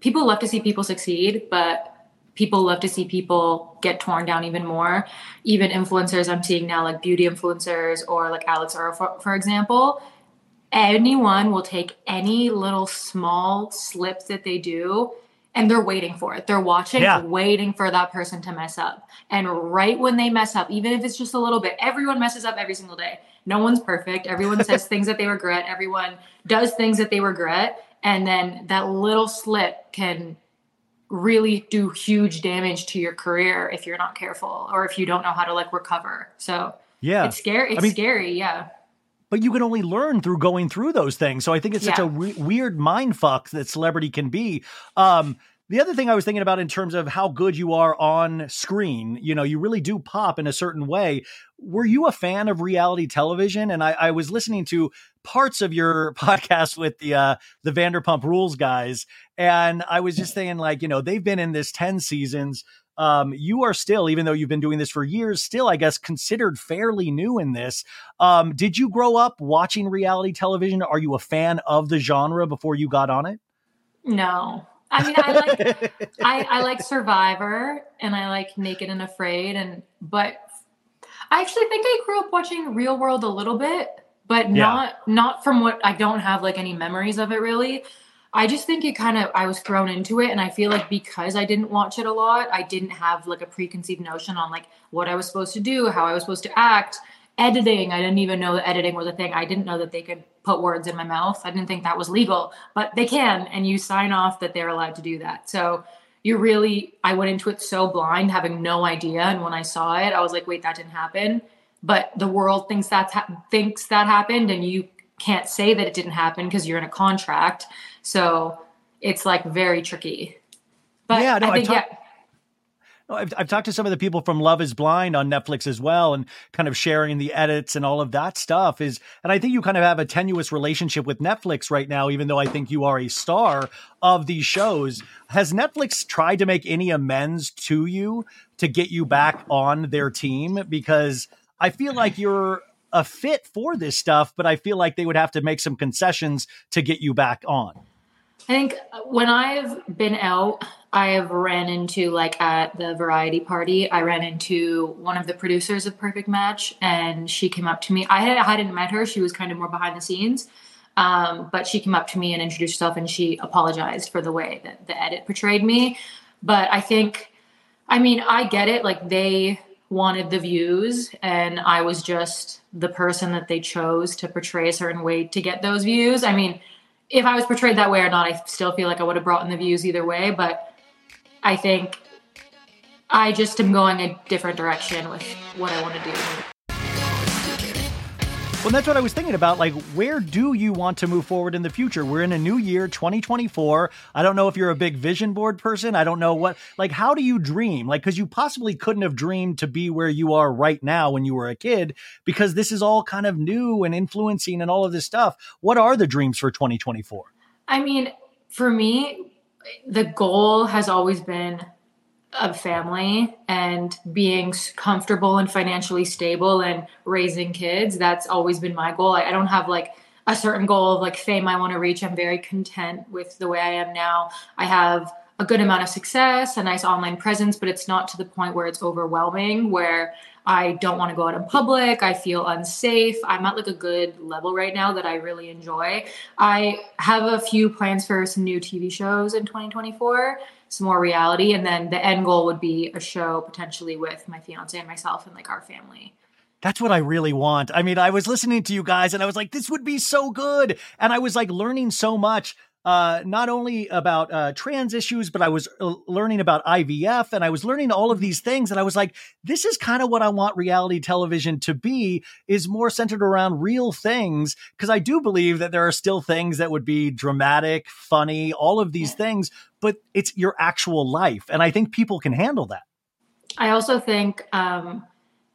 people love to see people succeed, but people love to see people get torn down even more. Even influencers I'm seeing now, like beauty influencers or like Alex Earl, for example, anyone will take any little small slips that they do and they're waiting for it. They're watching, waiting for that person to mess up. And right when they mess up, even if it's just a little bit, everyone messes up every single day. No one's perfect. Everyone says things that they regret. Everyone does things that they regret. And then that little slip can really do huge damage to your career if you're not careful or if you don't know how to like recover. So it's scary. It's scary. Yeah. But you can only learn through going through those things. So I think it's such a weird mind fuck that celebrity can be. The other thing I was thinking about in terms of how good you are on screen, you know, you really do pop in a certain way. Were you a fan of reality television? And I was listening to parts of your podcast with the Vanderpump Rules guys. And I was just saying, like, you know, they've been in this 10 seasons. You are still, even though you've been doing this for years, still, I guess, considered fairly new in this. Did you grow up watching reality television? Are you a fan of the genre before you got on it? No. I mean, I like Survivor and I like Naked and Afraid, but I actually think I grew up watching Real World a little bit, but not from what I don't have like any memories of it really. I just think I was thrown into it, and I feel like because I didn't watch it a lot, I didn't have like a preconceived notion on like what I was supposed to do, how I was supposed to act. Editing, I didn't even know that editing was a thing. I didn't know that they could put words in my mouth. I didn't think that was legal, but they can, and you sign off that they're allowed to do that. So I went into it so blind, having no idea. And when I saw it, I was like, wait, that didn't happen. But the world thinks that happened, and you can't say that it didn't happen because you're in a contract. So it's like very tricky. But yeah, no, I think, I've talked to some of the people from Love is Blind on Netflix as well, and kind of sharing the edits and all of that stuff and I think you kind of have a tenuous relationship with Netflix right now, even though I think you are a star of these shows. Has Netflix tried to make any amends to you to get you back on their team? Because I feel like you're a fit for this stuff, but I feel like they would have to make some concessions to get you back on. I think when I've been out, I have ran into, like at the variety party, I ran into one of the producers of Perfect Match, and she came up to me. I hadn't met her. She was kind of more behind the scenes. But she came up to me and introduced herself, and she apologized for the way that the edit portrayed me. But I get it. Like, they wanted the views, and I was just the person that they chose to portray a certain way to get those views. I mean, if I was portrayed that way or not, I still feel like I would have brought in the views either way. But I think I just am going a different direction with what I want to do. Well, that's what I was thinking about. Like, where do you want to move forward in the future? We're in a new year, 2024. I don't know if you're a big vision board person. I don't know how do you dream? Like, because you possibly couldn't have dreamed to be where you are right now when you were a kid, because this is all kind of new and influencing and all of this stuff. What are the dreams for 2024? I mean, for me, the goal has always been a family and being comfortable and financially stable and raising kids. That's always been my goal. I don't have like a certain goal of like fame I want to reach. I'm very content with the way I am now. I have a good amount of success, a nice online presence, but it's not to the point where it's overwhelming, where I don't want to go out in public. I feel unsafe. I'm at like a good level right now that I really enjoy. I have a few plans for some new TV shows in 2024, some more reality. And then the end goal would be a show potentially with my fiance and myself and like our family. That's what I really want. I mean, I was listening to you guys and I was like, this would be so good. And I was like learning so much. Not only about trans issues, but I was learning about IVF, and I was learning all of these things. And I was like, this is kind of what I want reality television to be, is more centered around real things. Because I do believe that there are still things that would be dramatic, funny, all of these things, but it's your actual life. And I think people can handle that. I also think a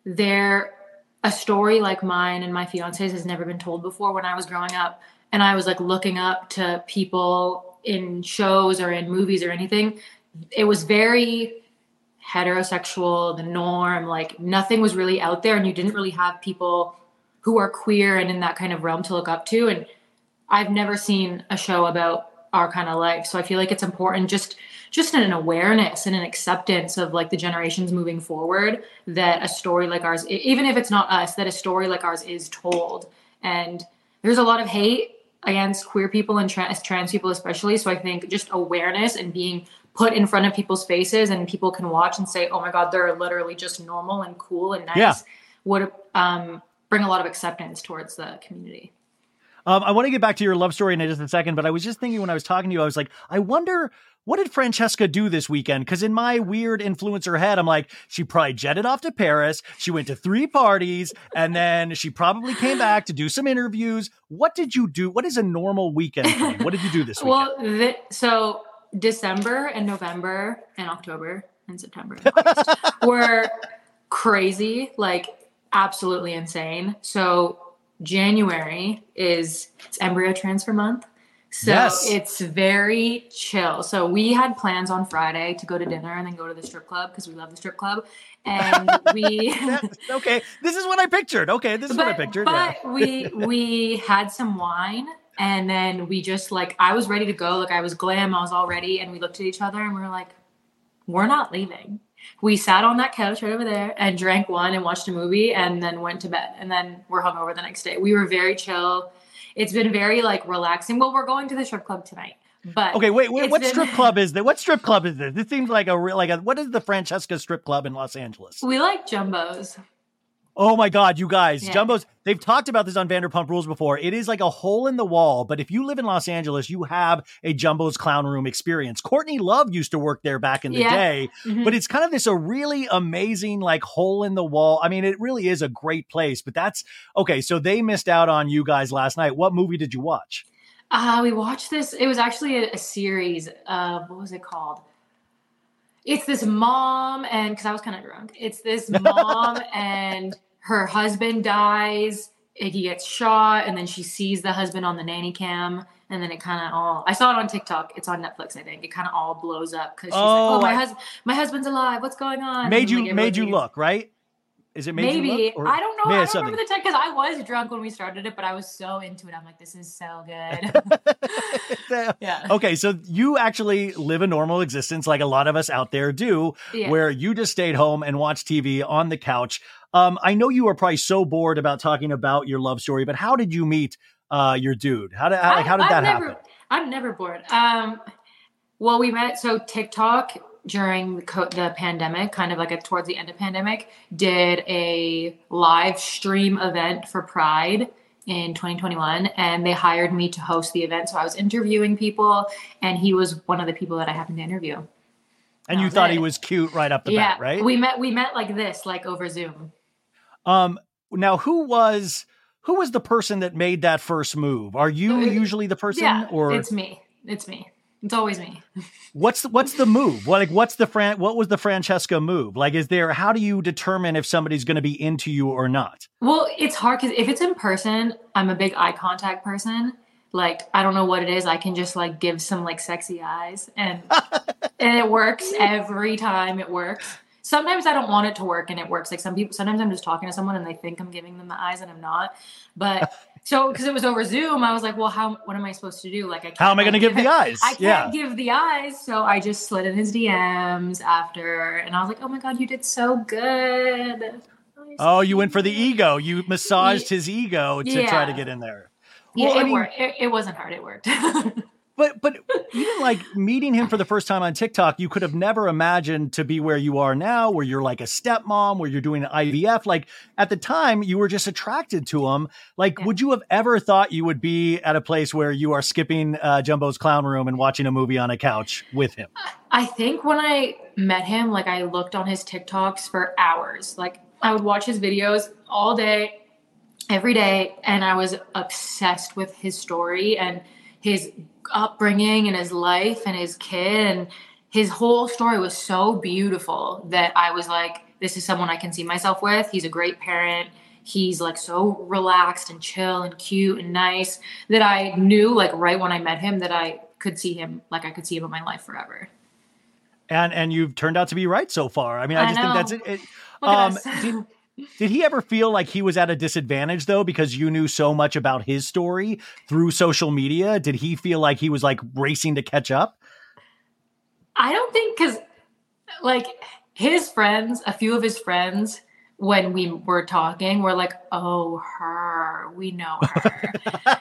story like mine and my fiance's has never been told before. When I was growing up, and I was like looking up to people in shows or in movies or anything, it was very heterosexual, the norm, like nothing was really out there, and you didn't really have people who are queer and in that kind of realm to look up to. And I've never seen a show about our kind of life. So I feel like it's important just an awareness and an acceptance of like the generations moving forward, that a story like ours, even if it's not us, that a story like ours is told. And there's a lot of hate against queer people and trans people especially. So I think just awareness and being put in front of people's faces and people can watch and say, oh my God, they're literally just normal and cool and nice, would bring a lot of acceptance towards the community. I want to get back to your love story in just a second, but I was just thinking when I was talking to you, I was like, I wonder, what did Francesca do this weekend? Because in my weird influencer head, I'm like, she probably jetted off to Paris. She went to 3 parties, and then she probably came back to do some interviews. What did you do? What is a normal weekend for you? What did you do this weekend? Well, so December and November and October and September and August were crazy, like absolutely insane. So January it's embryo transfer month. So It's very chill. So we had plans on Friday to go to dinner and then go to the strip club because we love the strip club. And we okay, this is what I pictured. But we had some wine and then we just like, I was ready to go. Like I was glam, I was all ready. And we looked at each other and we were like, we're not leaving. We sat on that couch right over there and drank wine and watched a movie and then went to bed. And then we're hungover the next day. We were very chill. It's been very like relaxing. Well, we're going to the strip club tonight. But okay, wait, strip club is this? What strip club is this? This seems like what is the Francesca strip club in Los Angeles? We like Jumbo's. Oh my God, you guys, Jumbo's, they've talked about this on Vanderpump Rules before. It is like a hole in the wall, but if you live in Los Angeles, you have a Jumbo's Clown Room experience. Courtney Love used to work there back in the day, but it's kind of a really amazing like hole in the wall. I mean, it really is a great place, but that's, okay, so they missed out on you guys last night. What movie did you watch? We watched this. It was actually a series of, what was it called? It's this mom and, because I was kind of drunk. It's this mom and her husband dies, and he gets shot, and then she sees the husband on the nanny cam, and then it kind of all, I saw it on TikTok, it's on Netflix, I think. It kind of all blows up because she's like, my husband's alive, what's going on? Made you look, right? Is it maybe? You look, I don't know. I don't remember the time because I was drunk when we started it, but I was so into it. I'm like, this is so good. Yeah. Okay, so you actually live a normal existence like a lot of us out there do, where you just stayed home and watched TV on the couch. I know you were probably so bored about talking about your love story, but how did you meet your dude? How did that happen? I'm never bored. Well, we met, so TikTok during the pandemic, kind of like towards the end of pandemic, did a live stream event for Pride in 2021, and they hired me to host the event. So I was interviewing people, and he was one of the people that I happened to interview. And you thought he was cute right up the bat, right? We met like this, like over Zoom. Now who was the person that made that first move? Are you usually the person? Yeah, or it's me. It's always me. What's the move? What was the Francesca move? Like, how do you determine if somebody's going to be into you or not? Well, it's hard because if it's in person, I'm a big eye contact person. Like, I don't know what it is. I can just like give some like sexy eyes and it works every time. It works. Sometimes I don't want it to work and it works. Like sometimes I'm just talking to someone and they think I'm giving them the eyes and I'm not. But so, because it was over Zoom, I was like, well, what am I supposed to do? Like, how am I going to give the eyes? I can't give the eyes. So I just slid in his DMs after, and I was like, oh my God, you did so good. Oh, you went for the ego. You massaged his ego to try to get in there. Yeah, well, it worked. It wasn't hard. It worked. But even like meeting him for the first time on TikTok, you could have never imagined to be where you are now, where you're like a stepmom, where you're doing an IVF. Like at the time, you were just attracted to him. Like, would you have ever thought you would be at a place where you are skipping Jumbo's Clown Room and watching a movie on a couch with him? I think when I met him, like I looked on his TikToks for hours. Like I would watch his videos all day, every day, and I was obsessed with his story and his upbringing and his life and his kid, and his whole story was so beautiful that I was like, this is someone I can see myself with. He's a great parent. He's like so relaxed and chill and cute and nice that I knew like right when I met him that I could see him, like I could see him in my life forever. And you've turned out to be right so far. I mean, I just think that's it. Did he ever feel like he was at a disadvantage though, because you knew so much about his story through social media? Did he feel like he was like racing to catch up? I don't think, because like his friends, a few of his friends, when we were talking, were like, "Oh, her, we know her,"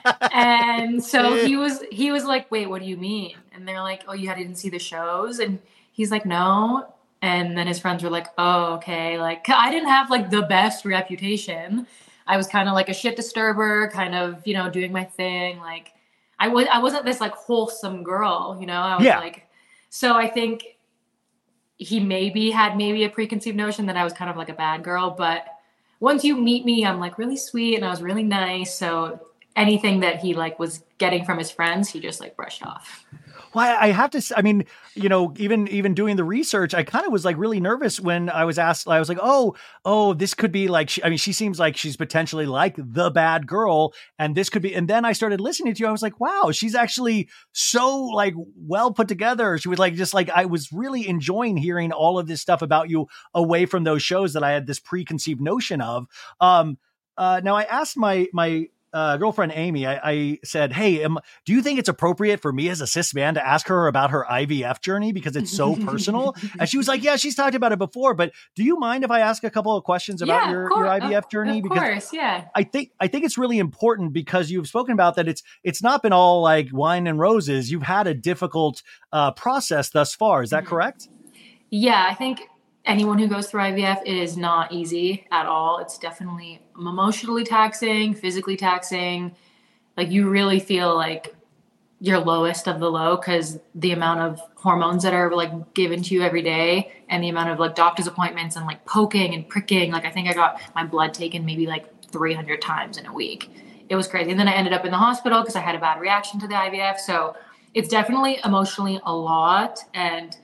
and so he was like, "Wait, what do you mean?" And they're like, "Oh, you didn't see the shows?" And he's like, "No." And then his friends were like, "Oh, okay." Like, I didn't have like the best reputation. I was kind of like a shit disturber, kind of, doing my thing. Like, I wasn't this like wholesome girl, I was like, so I think he had a preconceived notion that I was kind of like a bad girl. But once you meet me, I'm like really sweet and I was really nice. So anything that he like was getting from his friends, he just like brushed off. Well, I have to, I mean, even doing the research, I kind of was like really nervous when I was asked, I was like, oh, this could be like, she seems like she's potentially like the bad girl. And this could be, and then I started listening to you. I was like, wow, she's actually so like well put together. She was like, just like, I was really enjoying hearing all of this stuff about you away from those shows that I had this preconceived notion of. Now I asked my girlfriend Amy, I said, "Hey, do you think it's appropriate for me as a cis man to ask her about her IVF journey because it's so personal?" And she was like, "Yeah, she's talked about it before, but do you mind if I ask a couple of questions about your IVF journey?" Of course, yeah. I think it's really important because you've spoken about that. It's not been all like wine and roses. You've had a difficult process thus far. Is that correct? Yeah, I think anyone who goes through IVF, it is not easy at all. It's definitely emotionally taxing, physically taxing. Like you really feel like you're lowest of the low because the amount of hormones that are like given to you every day and the amount of like doctor's appointments and like poking and pricking. Like I think I got my blood taken maybe like 300 times in a week. It was crazy. And then I ended up in the hospital because I had a bad reaction to the IVF. So it's definitely emotionally a lot. And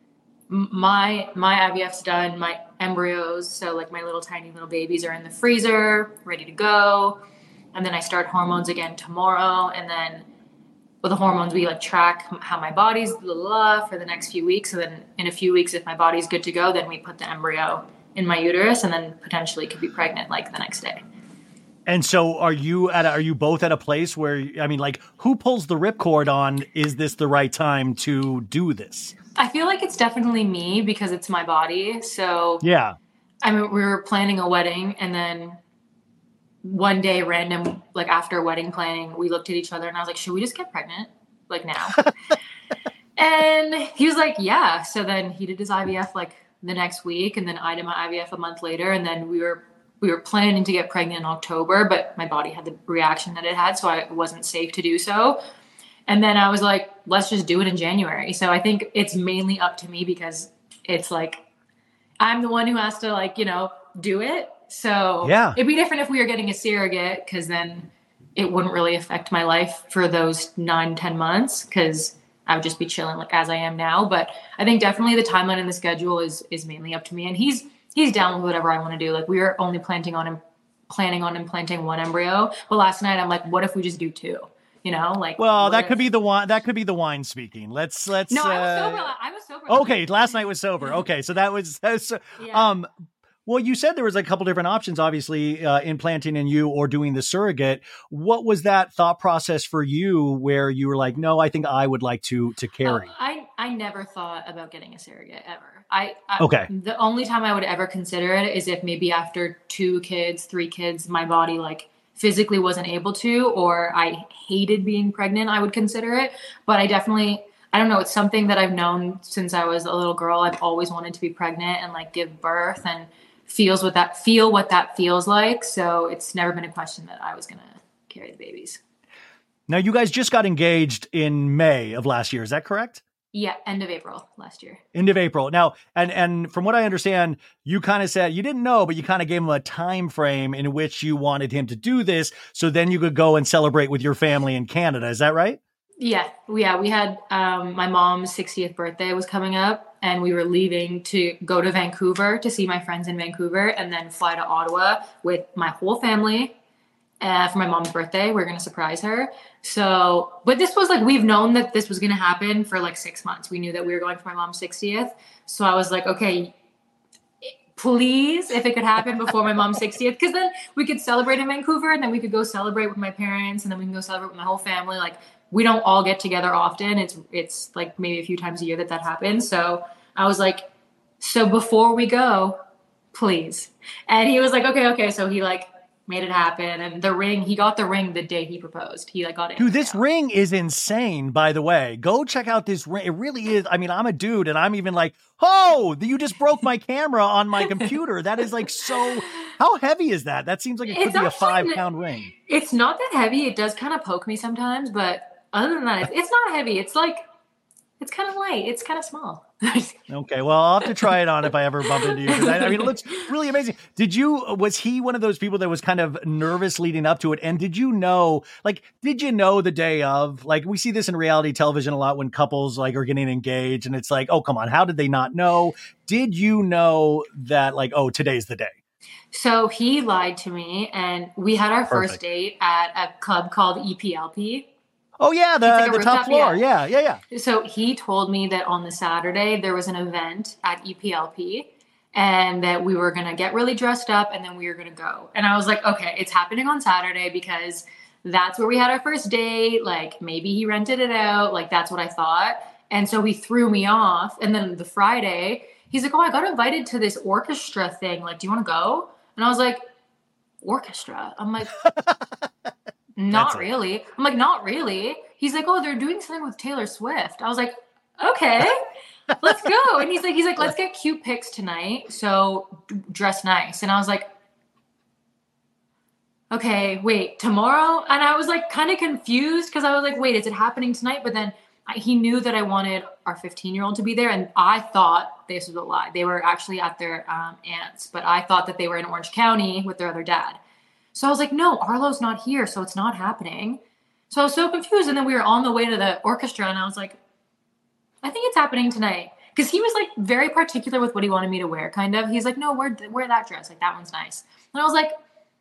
my IVF's done, my embryos, so like my little tiny little babies are in the freezer, ready to go. And then I start hormones again tomorrow. And then with the hormones, we like track how my body's for the next few weeks. So then in a few weeks, if my body's good to go, then we put the embryo in my uterus and then potentially could be pregnant like the next day. And so are you both at a place where, I mean, like who pulls the ripcord on, is this the right time to do this? I feel like it's definitely me because it's my body. So yeah, I mean, we were planning a wedding and then one day random, like after wedding planning, we looked at each other and I was like, should we just get pregnant like now? And he was like, yeah. So then he did his IVF like the next week and then I did my IVF a month later. And then we were planning to get pregnant in October, but my body had the reaction that it had. So it wasn't safe to do so. And then I was like, let's just do it in January. So I think it's mainly up to me because it's like, I'm the one who has to like, do it. So yeah, it'd be different if we were getting a surrogate because then it wouldn't really affect my life for those 9-10 months because I would just be chilling like as I am now. But I think definitely the timeline and the schedule is mainly up to me. And he's down with whatever I want to do. Like we were only planning on implanting one embryo. But last night I'm like, what if we just do 2? Well, that could be the wine. That could be the wine speaking. Let's. No, I was sober. Okay, last night was sober. Okay, so that was. Yeah. Well, you said there was a couple different options, obviously, implanting in you or doing the surrogate. What was that thought process for you, where you were like, no, I think I would like to carry? I never thought about getting a surrogate ever. Okay. The only time I would ever consider it is if maybe after 2 kids, 3 kids, my body like physically wasn't able to, or I hated being pregnant, I would consider it. But I don't know, it's something that I've known since I was a little girl. I've always wanted to be pregnant and like give birth and feel what that feels like. So it's never been a question that I was going to carry the babies. Now you guys just got engaged in May of last year. Is that correct? Yeah, end of April last year. End of April. Now, and from what I understand, you kind of said you didn't know, but you kind of gave him a time frame in which you wanted him to do this, so then you could go and celebrate with your family in Canada. Is that right? Yeah. We had my mom's 60th birthday was coming up, and we were leaving to go to Vancouver to see my friends in Vancouver, and then fly to Ottawa with my whole family. For my mom's birthday, we're going to surprise her. So, but this was like, we've known that this was going to happen for like 6 months. We knew that we were going for my mom's 60th. So I was like, okay, please, if it could happen before my mom's 60th, because then we could celebrate in Vancouver, and then we could go celebrate with my parents, and then we can go celebrate with my whole family. Like, we don't all get together often. It's like maybe a few times a year that happens. So I was like, so before we go, please. And he was like, okay. So he like made it happen. And the ring, he got the ring the day he proposed. He like got it. Dude, this ring is insane, by the way. Go check out this ring. It really is. I mean, I'm a dude and I'm even like, oh, you just broke my camera on my computer. That is like so, how heavy is that? That seems like it could be a 5-pound ring. It's not that heavy. It does kind of poke me sometimes, but other than that, it's not heavy. It's like, it's kind of light. It's kind of small. Okay, well, I'll have to try it on if I ever bump into you. I mean, it looks really amazing. Was he one of those people that was kind of nervous leading up to it? And did you know the day of, like, we see this in reality television a lot when couples like are getting engaged and it's like, oh, come on, how did they not know? Did you know that like, oh, today's the day? So he lied to me and we had our first date at a club called EPLP. Oh yeah, the top floor. Yeah. So he told me that on the Saturday there was an event at EPLP and that we were going to get really dressed up and then we were going to go. And I was like, okay, it's happening on Saturday because that's where we had our first date. Like maybe he rented it out. Like that's what I thought. And so he threw me off. And then the Friday, he's like, oh, I got invited to this orchestra thing. Like, do you want to go? And I was like, orchestra? I'm like... Not really. I'm like, not really. He's like, oh, they're doing something with Taylor Swift. I was like, okay, let's go. And he's like, let's get cute pics tonight. So dress nice. And I was like, okay, wait, tomorrow? And I was like kind of confused because I was like, wait, is it happening tonight? But then he knew that I wanted our 15-year-old to be there. And I thought this was a lie. They were actually at their aunt's, but I thought that they were in Orange County with their other dad. So I was like, no, Arlo's not here, so it's not happening. So I was so confused. And then we were on the way to the orchestra, and I was like, I think it's happening tonight. Because he was like very particular with what he wanted me to wear, kind of. He's like, no, wear that dress. Like, that one's nice. And I was like,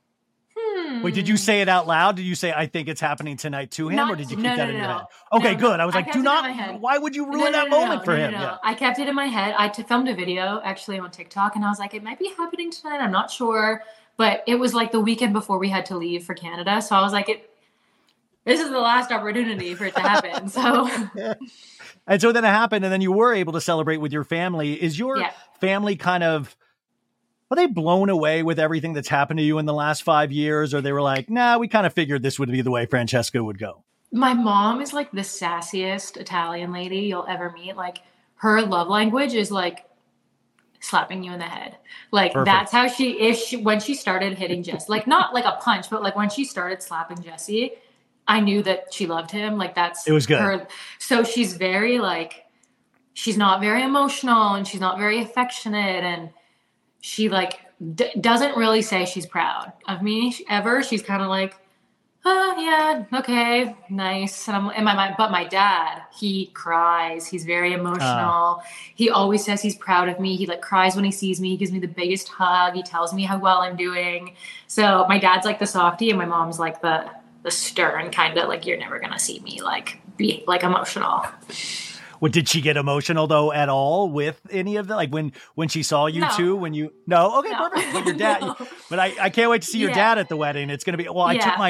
Wait, did you say it out loud? Did you say, I think it's happening tonight to him? Or did you keep that in your head? Okay, good. I was like, why would you ruin that moment for him? Yeah. I kept it in my head. I filmed a video actually on TikTok, and I was like, it might be happening tonight. I'm not sure. But it was like the weekend before we had to leave for Canada. So I was like, this is the last opportunity for it to happen. So, And so then it happened, and then you were able to celebrate with your family. Is your family kind of, are they blown away with everything that's happened to you in the last 5 years? Or they were like, nah, we kind of figured this would be the way Francesca would go? My mom is like the sassiest Italian lady you'll ever meet. Like, her love language is like slapping you in the head. Like, perfect. That's how she is. When she started hitting Jesse, like not like a punch, but like when she started slapping Jesse, I knew that she loved him. Like, it was good. Her. So she's very like, she's not very emotional and she's not very affectionate. And she like doesn't really say she's proud of me ever. She's kind of like, oh yeah, okay, nice. And I'm in my mind, but my dad, he cries. He's very emotional. He always says he's proud of me. He like cries when he sees me. He gives me the biggest hug. He tells me how well I'm doing. So my dad's like the softie and my mom's like the stern kind of like, you're never going to see me like be like emotional. Well, did she get emotional though at all with any of the, like when she saw you two, when you, no? Okay, no. Perfect. But your dad, but I can't wait to see your dad at the wedding. It's going to be, well,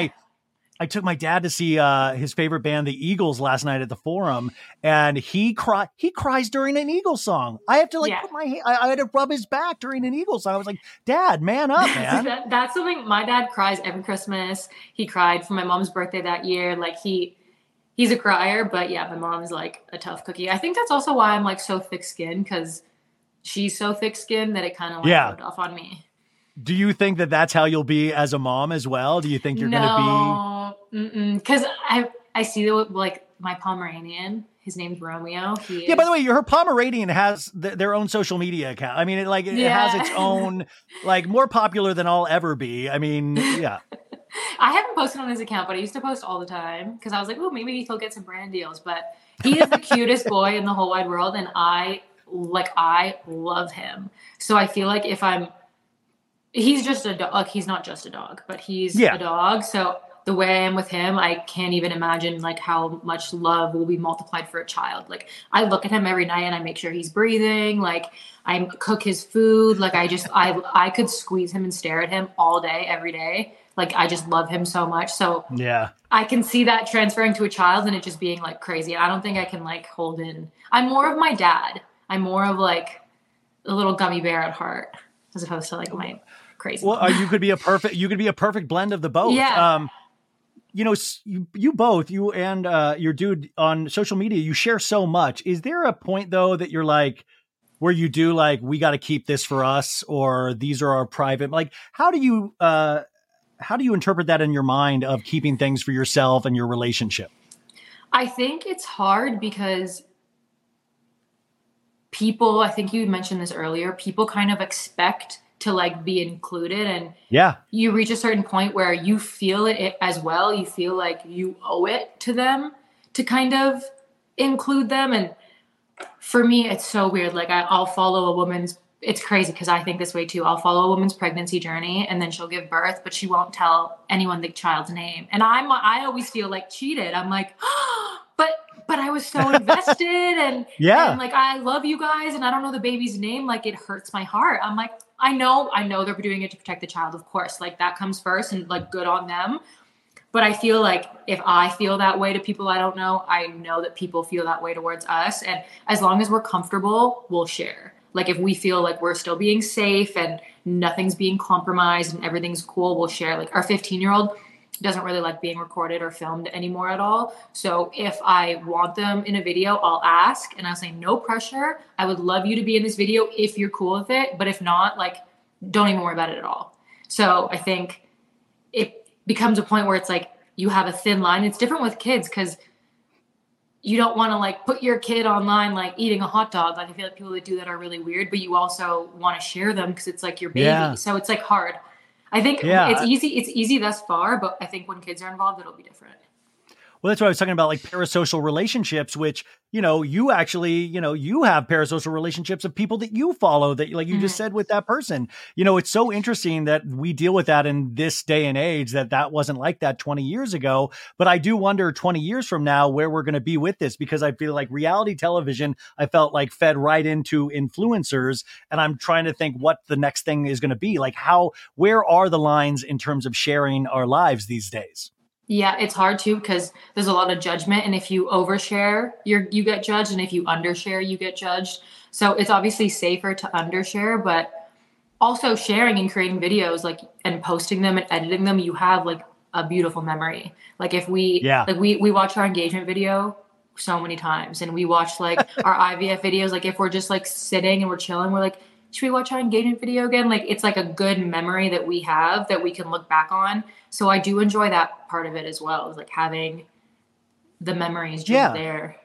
I took my dad to see his favorite band, the Eagles, last night at the Forum, and he cries during an Eagles song. I have to put my hand, I had to rub his back during an Eagles song. I was like, Dad, man up, man. That's something my dad cries every Christmas. He cried for my mom's birthday that year. Like he's a crier, but yeah, my mom is like a tough cookie. I think that's also why I'm like so thick-skinned, because she's so thick-skinned that it kind of rubbed off on me. Do you think that that's how you'll be as a mom as well? Do you think you're going to be? Because I see like my Pomeranian, his name's Romeo. By the way, her Pomeranian has their own social media account. I mean, it has its own, like, more popular than I'll ever be. I mean, yeah. I haven't posted on his account, but I used to post all the time because I was like, oh, maybe he'll get some brand deals. But he is the cutest boy in the whole wide world, and I love him. So I feel like he's just a dog. Like, he's not just a dog, but he's a dog. So the way I am with him, I can't even imagine like how much love will be multiplied for a child. Like I look at him every night and I make sure he's breathing. Like I cook his food. Like I could squeeze him and stare at him all day, every day. Like I just love him so much. So yeah, I can see that transferring to a child and it just being like crazy. I don't think I can like hold in. I'm more of my dad. I'm more of like a little gummy bear at heart as opposed to like my crazy. Well, you could be a perfect blend of the both. Yeah. You know, you both, you and your dude on social media, you share so much. Is there a point though that you're like, where you do like, we got to keep this for us, or these are our private, like, how do you interpret that in your mind of keeping things for yourself and your relationship? I think it's hard because people, I think you mentioned this earlier, people kind of expect to like be included, and you reach a certain point where you feel it as well. You feel like you owe it to them to kind of include them. And for me, it's so weird. Like I'll follow a woman's, it's crazy because I think this way too. I'll follow a woman's pregnancy journey and then she'll give birth, but she won't tell anyone the child's name. And I always feel like cheated. I'm like, oh, but I was so invested and like, I love you guys and I don't know the baby's name. Like it hurts my heart. I'm like, I know they're doing it to protect the child. Of course, like that comes first and like good on them. But I feel like if I feel that way to people I don't know, I know that people feel that way towards us. And as long as we're comfortable, we'll share. Like if we feel like we're still being safe and nothing's being compromised and everything's cool, we'll share. Like our 15-year-old doesn't really like being recorded or filmed anymore at all. So if I want them in a video, I'll ask and I'll say, no pressure. I would love you to be in this video if you're cool with it. But if not, like, don't even worry about it at all. So I think it becomes a point where it's like you have a thin line. It's different with kids because you don't want to like put your kid online like eating a hot dog. Like I feel like people that do that are really weird, but you also want to share them because it's like your baby. Yeah. So it's like hard. I think it's easy thus far, but I think when kids are involved, it'll be different. Well, that's what I was talking about, like parasocial relationships, which, you know, you actually, you know, you have parasocial relationships of people that you follow that, like you just said with that person. You know, it's so interesting that we deal with that in this day and age, that wasn't like that 20 years ago. But I do wonder 20 years from now where we're going to be with this, because I feel like reality television, I felt like fed right into influencers. And I'm trying to think what the next thing is going to be. Like where are the lines in terms of sharing our lives these days? Yeah, it's hard too because there's a lot of judgment, and if you overshare, you get judged, and if you undershare, you get judged. So it's obviously safer to undershare, but also sharing and creating videos like and posting them and editing them, you have like a beautiful memory. Like if we we watch our engagement video so many times, and we watch like our IVF videos. Like if we're just like sitting and we're chilling, we're like, should we watch our engagement video again? Like it's like a good memory that we have that we can look back on. So I do enjoy that part of it as well, is like having the memories just there.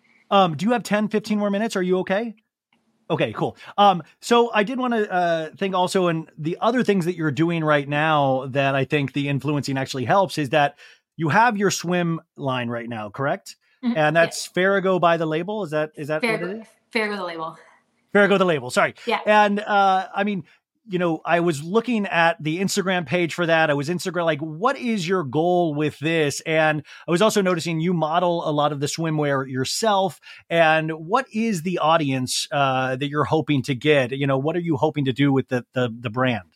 Do you have 10, 15 more minutes? Are you okay? Okay, cool. So I did want to think also, and the other things that you're doing right now that I think the influencing actually helps is that you have your swim line right now, correct? Mm-hmm. And that's Farrago by the label. Is that Farrago, what it is? Farrago the label. Farrago the label. Sorry. Yeah. And I mean, you know, I was looking at the Instagram page for that. I was like, what is your goal with this? And I was also noticing you model a lot of the swimwear yourself. And what is the audience that you're hoping to get? You know, what are you hoping to do with the brand?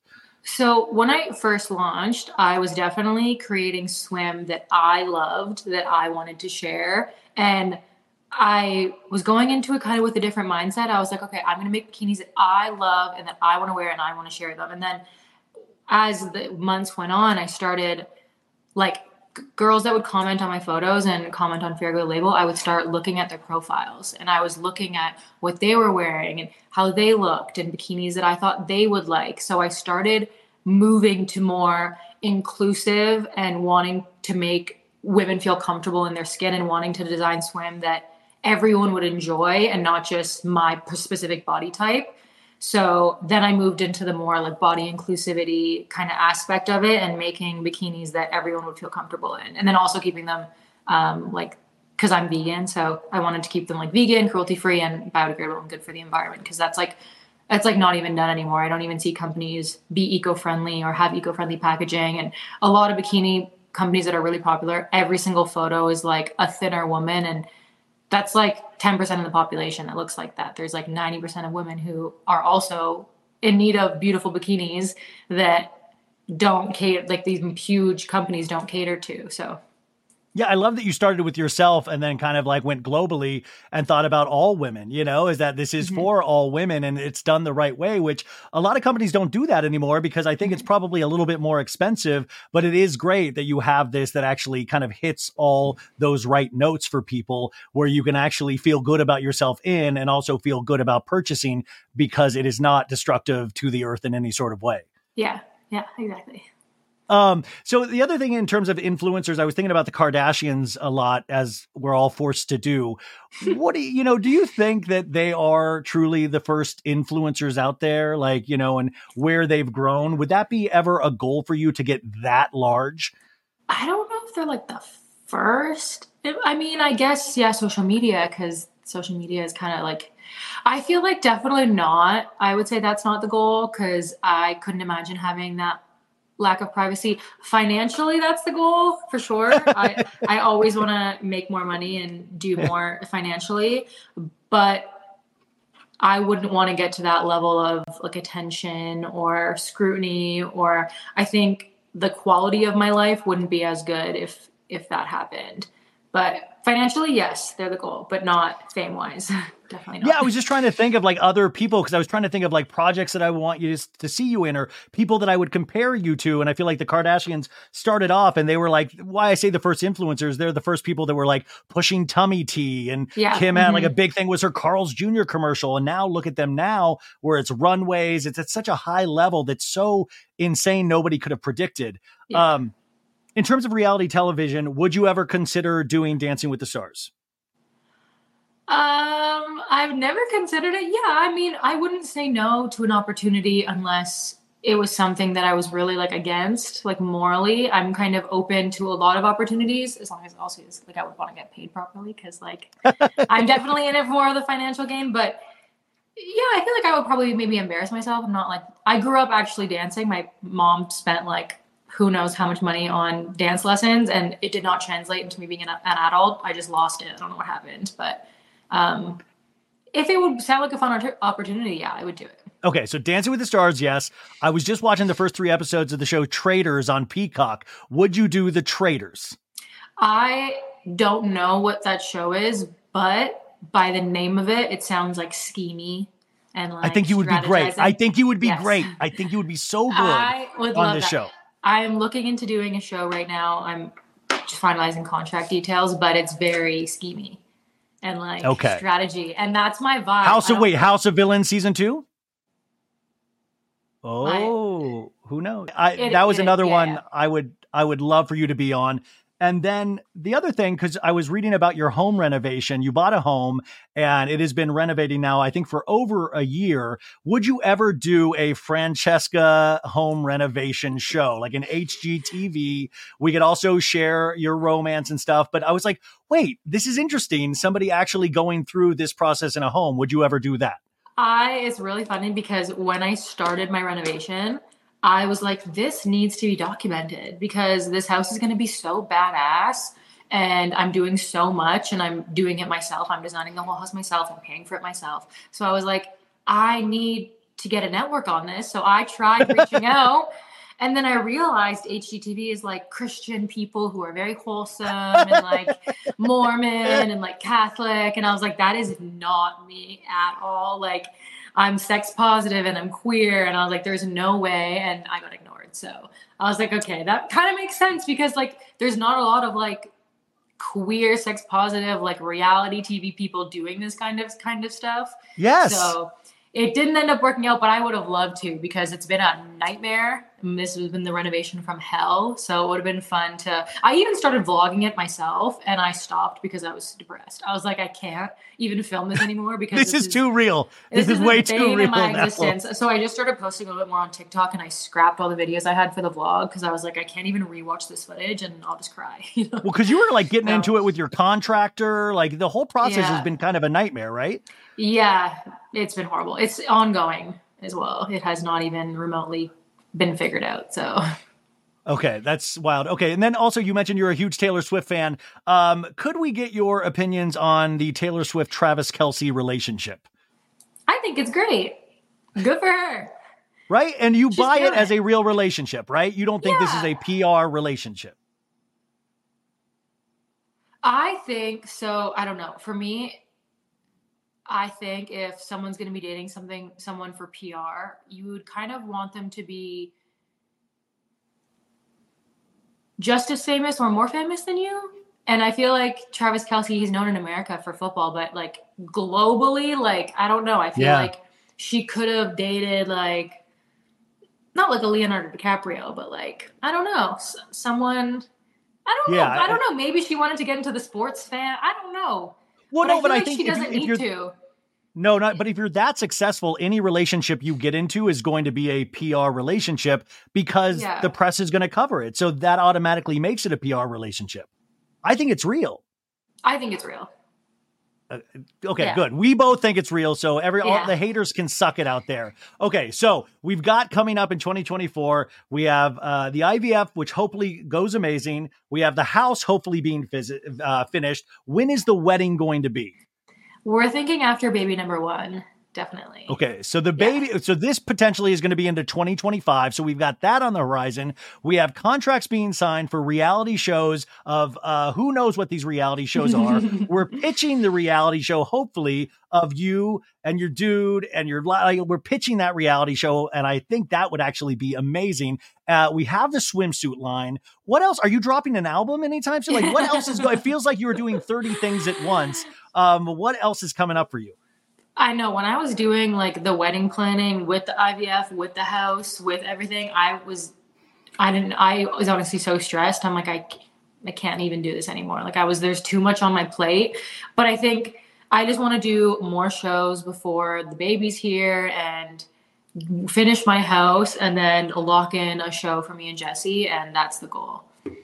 So when I first launched, I was definitely creating swim that I loved, that I wanted to share. And I was going into it kind of with a different mindset. I was like, okay, I'm going to make bikinis that I love and that I want to wear and I want to share them. And then as the months went on, I started like girls that would comment on my photos and comment on Farrago label. I would start looking at their profiles, and I was looking at what they were wearing and how they looked and bikinis that I thought they would like. So I started moving to more inclusive and wanting to make women feel comfortable in their skin and wanting to design swim that everyone would enjoy and not just my specific body type. So then I moved into the more like body inclusivity kind of aspect of it and making bikinis that everyone would feel comfortable in. And then also keeping them because I'm vegan. So I wanted to keep them like vegan, cruelty free, and biodegradable and good for the environment. Because that's like not even done anymore. I don't even see companies be eco-friendly or have eco-friendly packaging. And a lot of bikini companies that are really popular, every single photo is like a thinner woman. And that's like 10% of the population that looks like that. There's like 90% of women who are also in need of beautiful bikinis that don't cater, like these huge companies don't cater to. So yeah, I love that you started with yourself and then kind of like went globally and thought about all women, is that this is for all women and it's done the right way, which a lot of companies don't do that anymore because I think it's probably a little bit more expensive, but it is great that you have this that actually kind of hits all those right notes for people where you can actually feel good about yourself and also feel good about purchasing because it is not destructive to the earth in any sort of way. Yeah, exactly. So the other thing in terms of influencers, I was thinking about the Kardashians a lot as we're all forced to do. What do you think that they are truly the first influencers out there, like, and where they've grown? Would that be ever a goal for you to get that large? I don't know if they're like the first. I mean, I guess, yeah, social media, because social media is kind of like, I feel like definitely not. I would say that's not the goal because I couldn't imagine having that lack of privacy. Financially, that's the goal for sure. I always want to make more money and do more financially, but I wouldn't want to get to that level of like attention or scrutiny, or I think the quality of my life wouldn't be as good if that happened. But financially, yes, they're the goal, but not fame-wise. Definitely not. Yeah, I was just trying to think of like other people because I was trying to think of like projects that I want you to see you in or people that I would compare you to. And I feel like the Kardashians started off and they were like, why I say the first influencers, they're the first people that were like pushing tummy tea. And Kim had like a big thing was her Carl's Jr. commercial. And now look at them now where it's runways. It's at such a high level that's so insane nobody could have predicted. Yeah. In terms of reality television, would you ever consider doing Dancing with the Stars? I've never considered it. Yeah, I mean, I wouldn't say no to an opportunity unless it was something that I was really like against, like morally. I'm kind of open to a lot of opportunities as long as also is like I would want to get paid properly because like I'm definitely in it for more of the financial gain. But yeah, I feel like I would probably maybe embarrass myself. I'm not like I grew up actually dancing. My mom spent like who knows how much money on dance lessons, and it did not translate into me being an adult. I just lost it. I don't know what happened, but if it would sound like a fun opportunity, yeah, I would do it. Okay, so Dancing with the Stars, yes. I was just watching the first 3 episodes of the show Traitors on Peacock. Would you do the Traitors? I don't know what that show is, but by the name of it, it sounds like schemy. And like I think you would be great. I think you would be great. I think you would be so good on this show. I am looking into doing a show right now. I'm just finalizing contract details, but it's very schemy and like strategy. And that's my vibe. House of Villains season 2? Oh, who knows? That was another one I would love for you to be on. And then the other thing, because I was reading about your home renovation, you bought a home and it has been renovating now, I think for over a year. Would you ever do a Francesca home renovation show, like an HGTV? We could also share your romance and stuff. But I was like, wait, this is interesting. Somebody actually going through this process in a home. Would you ever do that? It's really funny because when I started my renovation, I was like, this needs to be documented because this house is going to be so badass and I'm doing so much and I'm doing it myself. I'm designing the whole house myself. I'm paying for it myself. So I was like, I need to get a network on this. So I tried reaching out and then I realized HGTV is like Christian people who are very wholesome and like Mormon and like Catholic. And I was like, that is not me at all. Like, I'm sex positive and I'm queer. And I was like, there's no way. And I got ignored. So I was like, okay, that kind of makes sense because like, there's not a lot of like queer sex positive, like reality TV people doing this kind of stuff. Yes. So it didn't end up working out, but I would have loved to because it's been a nightmare. And this has been the renovation from hell. So it would have been fun I even started vlogging it myself and I stopped because I was depressed. I was like, I can't even film this anymore because this is too real. This is way too real in my existence. So I just started posting a little bit more on TikTok and I scrapped all the videos I had for the vlog because I was like, I can't even rewatch this footage and I'll just cry. You know? Well, because you were like getting into it with your contractor. Like the whole process has been kind of a nightmare, right? Yeah, it's been horrible. It's ongoing as well. It has not even remotely been figured out. So Okay, that's wild. Okay, and then also you mentioned you're a huge Taylor Swift fan. Could we get your opinions on the Taylor Swift-Travis Kelce relationship? I think it's great. Good for her. Right? And you She's buy doing it as it. a real relationship, right? You don't think this is a PR relationship? I think so. I don't know. For me, I think if someone's going to be dating someone for PR, you would kind of want them to be just as famous or more famous than you. And I feel like Travis Kelce, he's known in America for football, but like globally, like, I don't know. I feel like she could have dated like, not like a Leonardo DiCaprio, but like, I don't know, someone, I don't know. I don't know. Maybe she wanted to get into the sports fan. I don't know. Well, but I like think she doesn't need to. No, but if you're that successful, any relationship you get into is going to be a PR relationship because the press is going to cover it. So that automatically makes it a PR relationship. I think it's real. I think it's real. Okay, good. We both think it's real. So all the haters can suck it out there. Okay, so we've got coming up in 2024, we have the IVF, which hopefully goes amazing. We have the house hopefully being finished. When is the wedding going to be? We're thinking after baby number 1, definitely. Okay, so the baby, so this potentially is going to be into 2025. So we've got that on the horizon. We have contracts being signed for reality shows of who knows what these reality shows are. We're pitching the reality show, hopefully, of you and your dude and we're pitching that reality show. And I think that would actually be amazing. We have the swimsuit line. What else? Are you dropping an album anytime soon? Like, what else is going? It feels like you were doing 30 things at once. What else is coming up for you? I know when I was doing like the wedding planning with the IVF, with the house, with everything, I was honestly so stressed. I'm like, I can't even do this anymore. Like there's too much on my plate, but I think I just want to do more shows before the baby's here and finish my house and then lock in a show for me and Jesse. And that's the goal.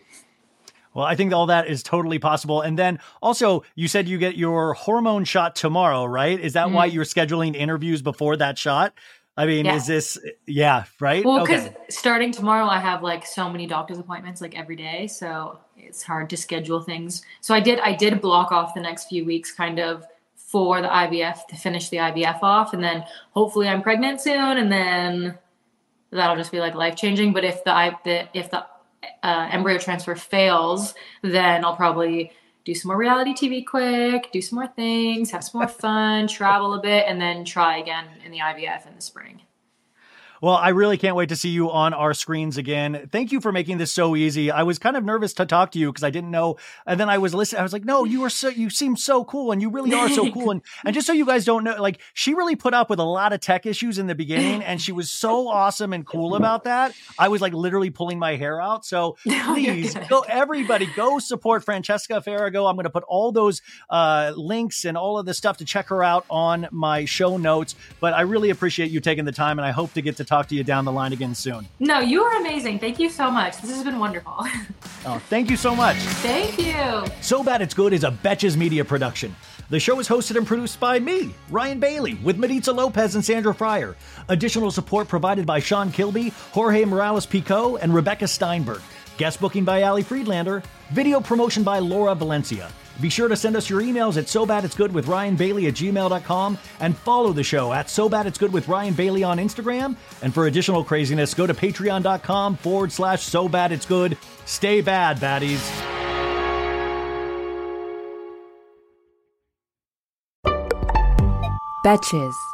Well, I think all that is totally possible. And then also, you said you get your hormone shot tomorrow, right? Is that why you're scheduling interviews before that shot? I mean, is this, right? Well, because starting tomorrow, I have like so many doctor's appointments like every day. So it's hard to schedule things. So I did block off the next few weeks kind of for the IVF to finish the IVF off. And then hopefully I'm pregnant soon. And then that'll just be like life-changing. But if the embryo transfer fails, then I'll probably do some more reality TV quick, do some more things, have some more fun, travel a bit, and then try again in the IVF in the spring. Well, I really can't wait to see you on our screens again. Thank you for making this so easy. I was kind of nervous to talk to you because I didn't know. And then I was listening. I was like, no, you seem so cool. And you really are so cool. And just so you guys don't know, like she really put up with a lot of tech issues in the beginning. And she was so awesome and cool about that. I was like literally pulling my hair out. So please everybody go support Francesca Farrago. I'm going to put all those links and all of the stuff to check her out on my show notes. But I really appreciate you taking the time. And I hope to get to talk to you down the line again soon. No, you are amazing. Thank you so much. This has been wonderful. Oh, thank you so much. Thank you. So Bad It's Good is a Betches Media production. The show is hosted and produced by me, Ryan Bailey, with Maritza Lopez and Sandra Fryer. Additional support provided by Sean Kilby, Jorge Morales-Pico, and Rebecca Steinberg. Guest booking by Ali Friedlander. Video promotion by Laura Valencia. Be sure to send us your emails at sobaditsgoodwithryanbailey@gmail.com and follow the show at sobaditsgoodwithryanbailey on Instagram. And for additional craziness, go to patreon.com/sobaditsgood. Stay bad, baddies. Betches.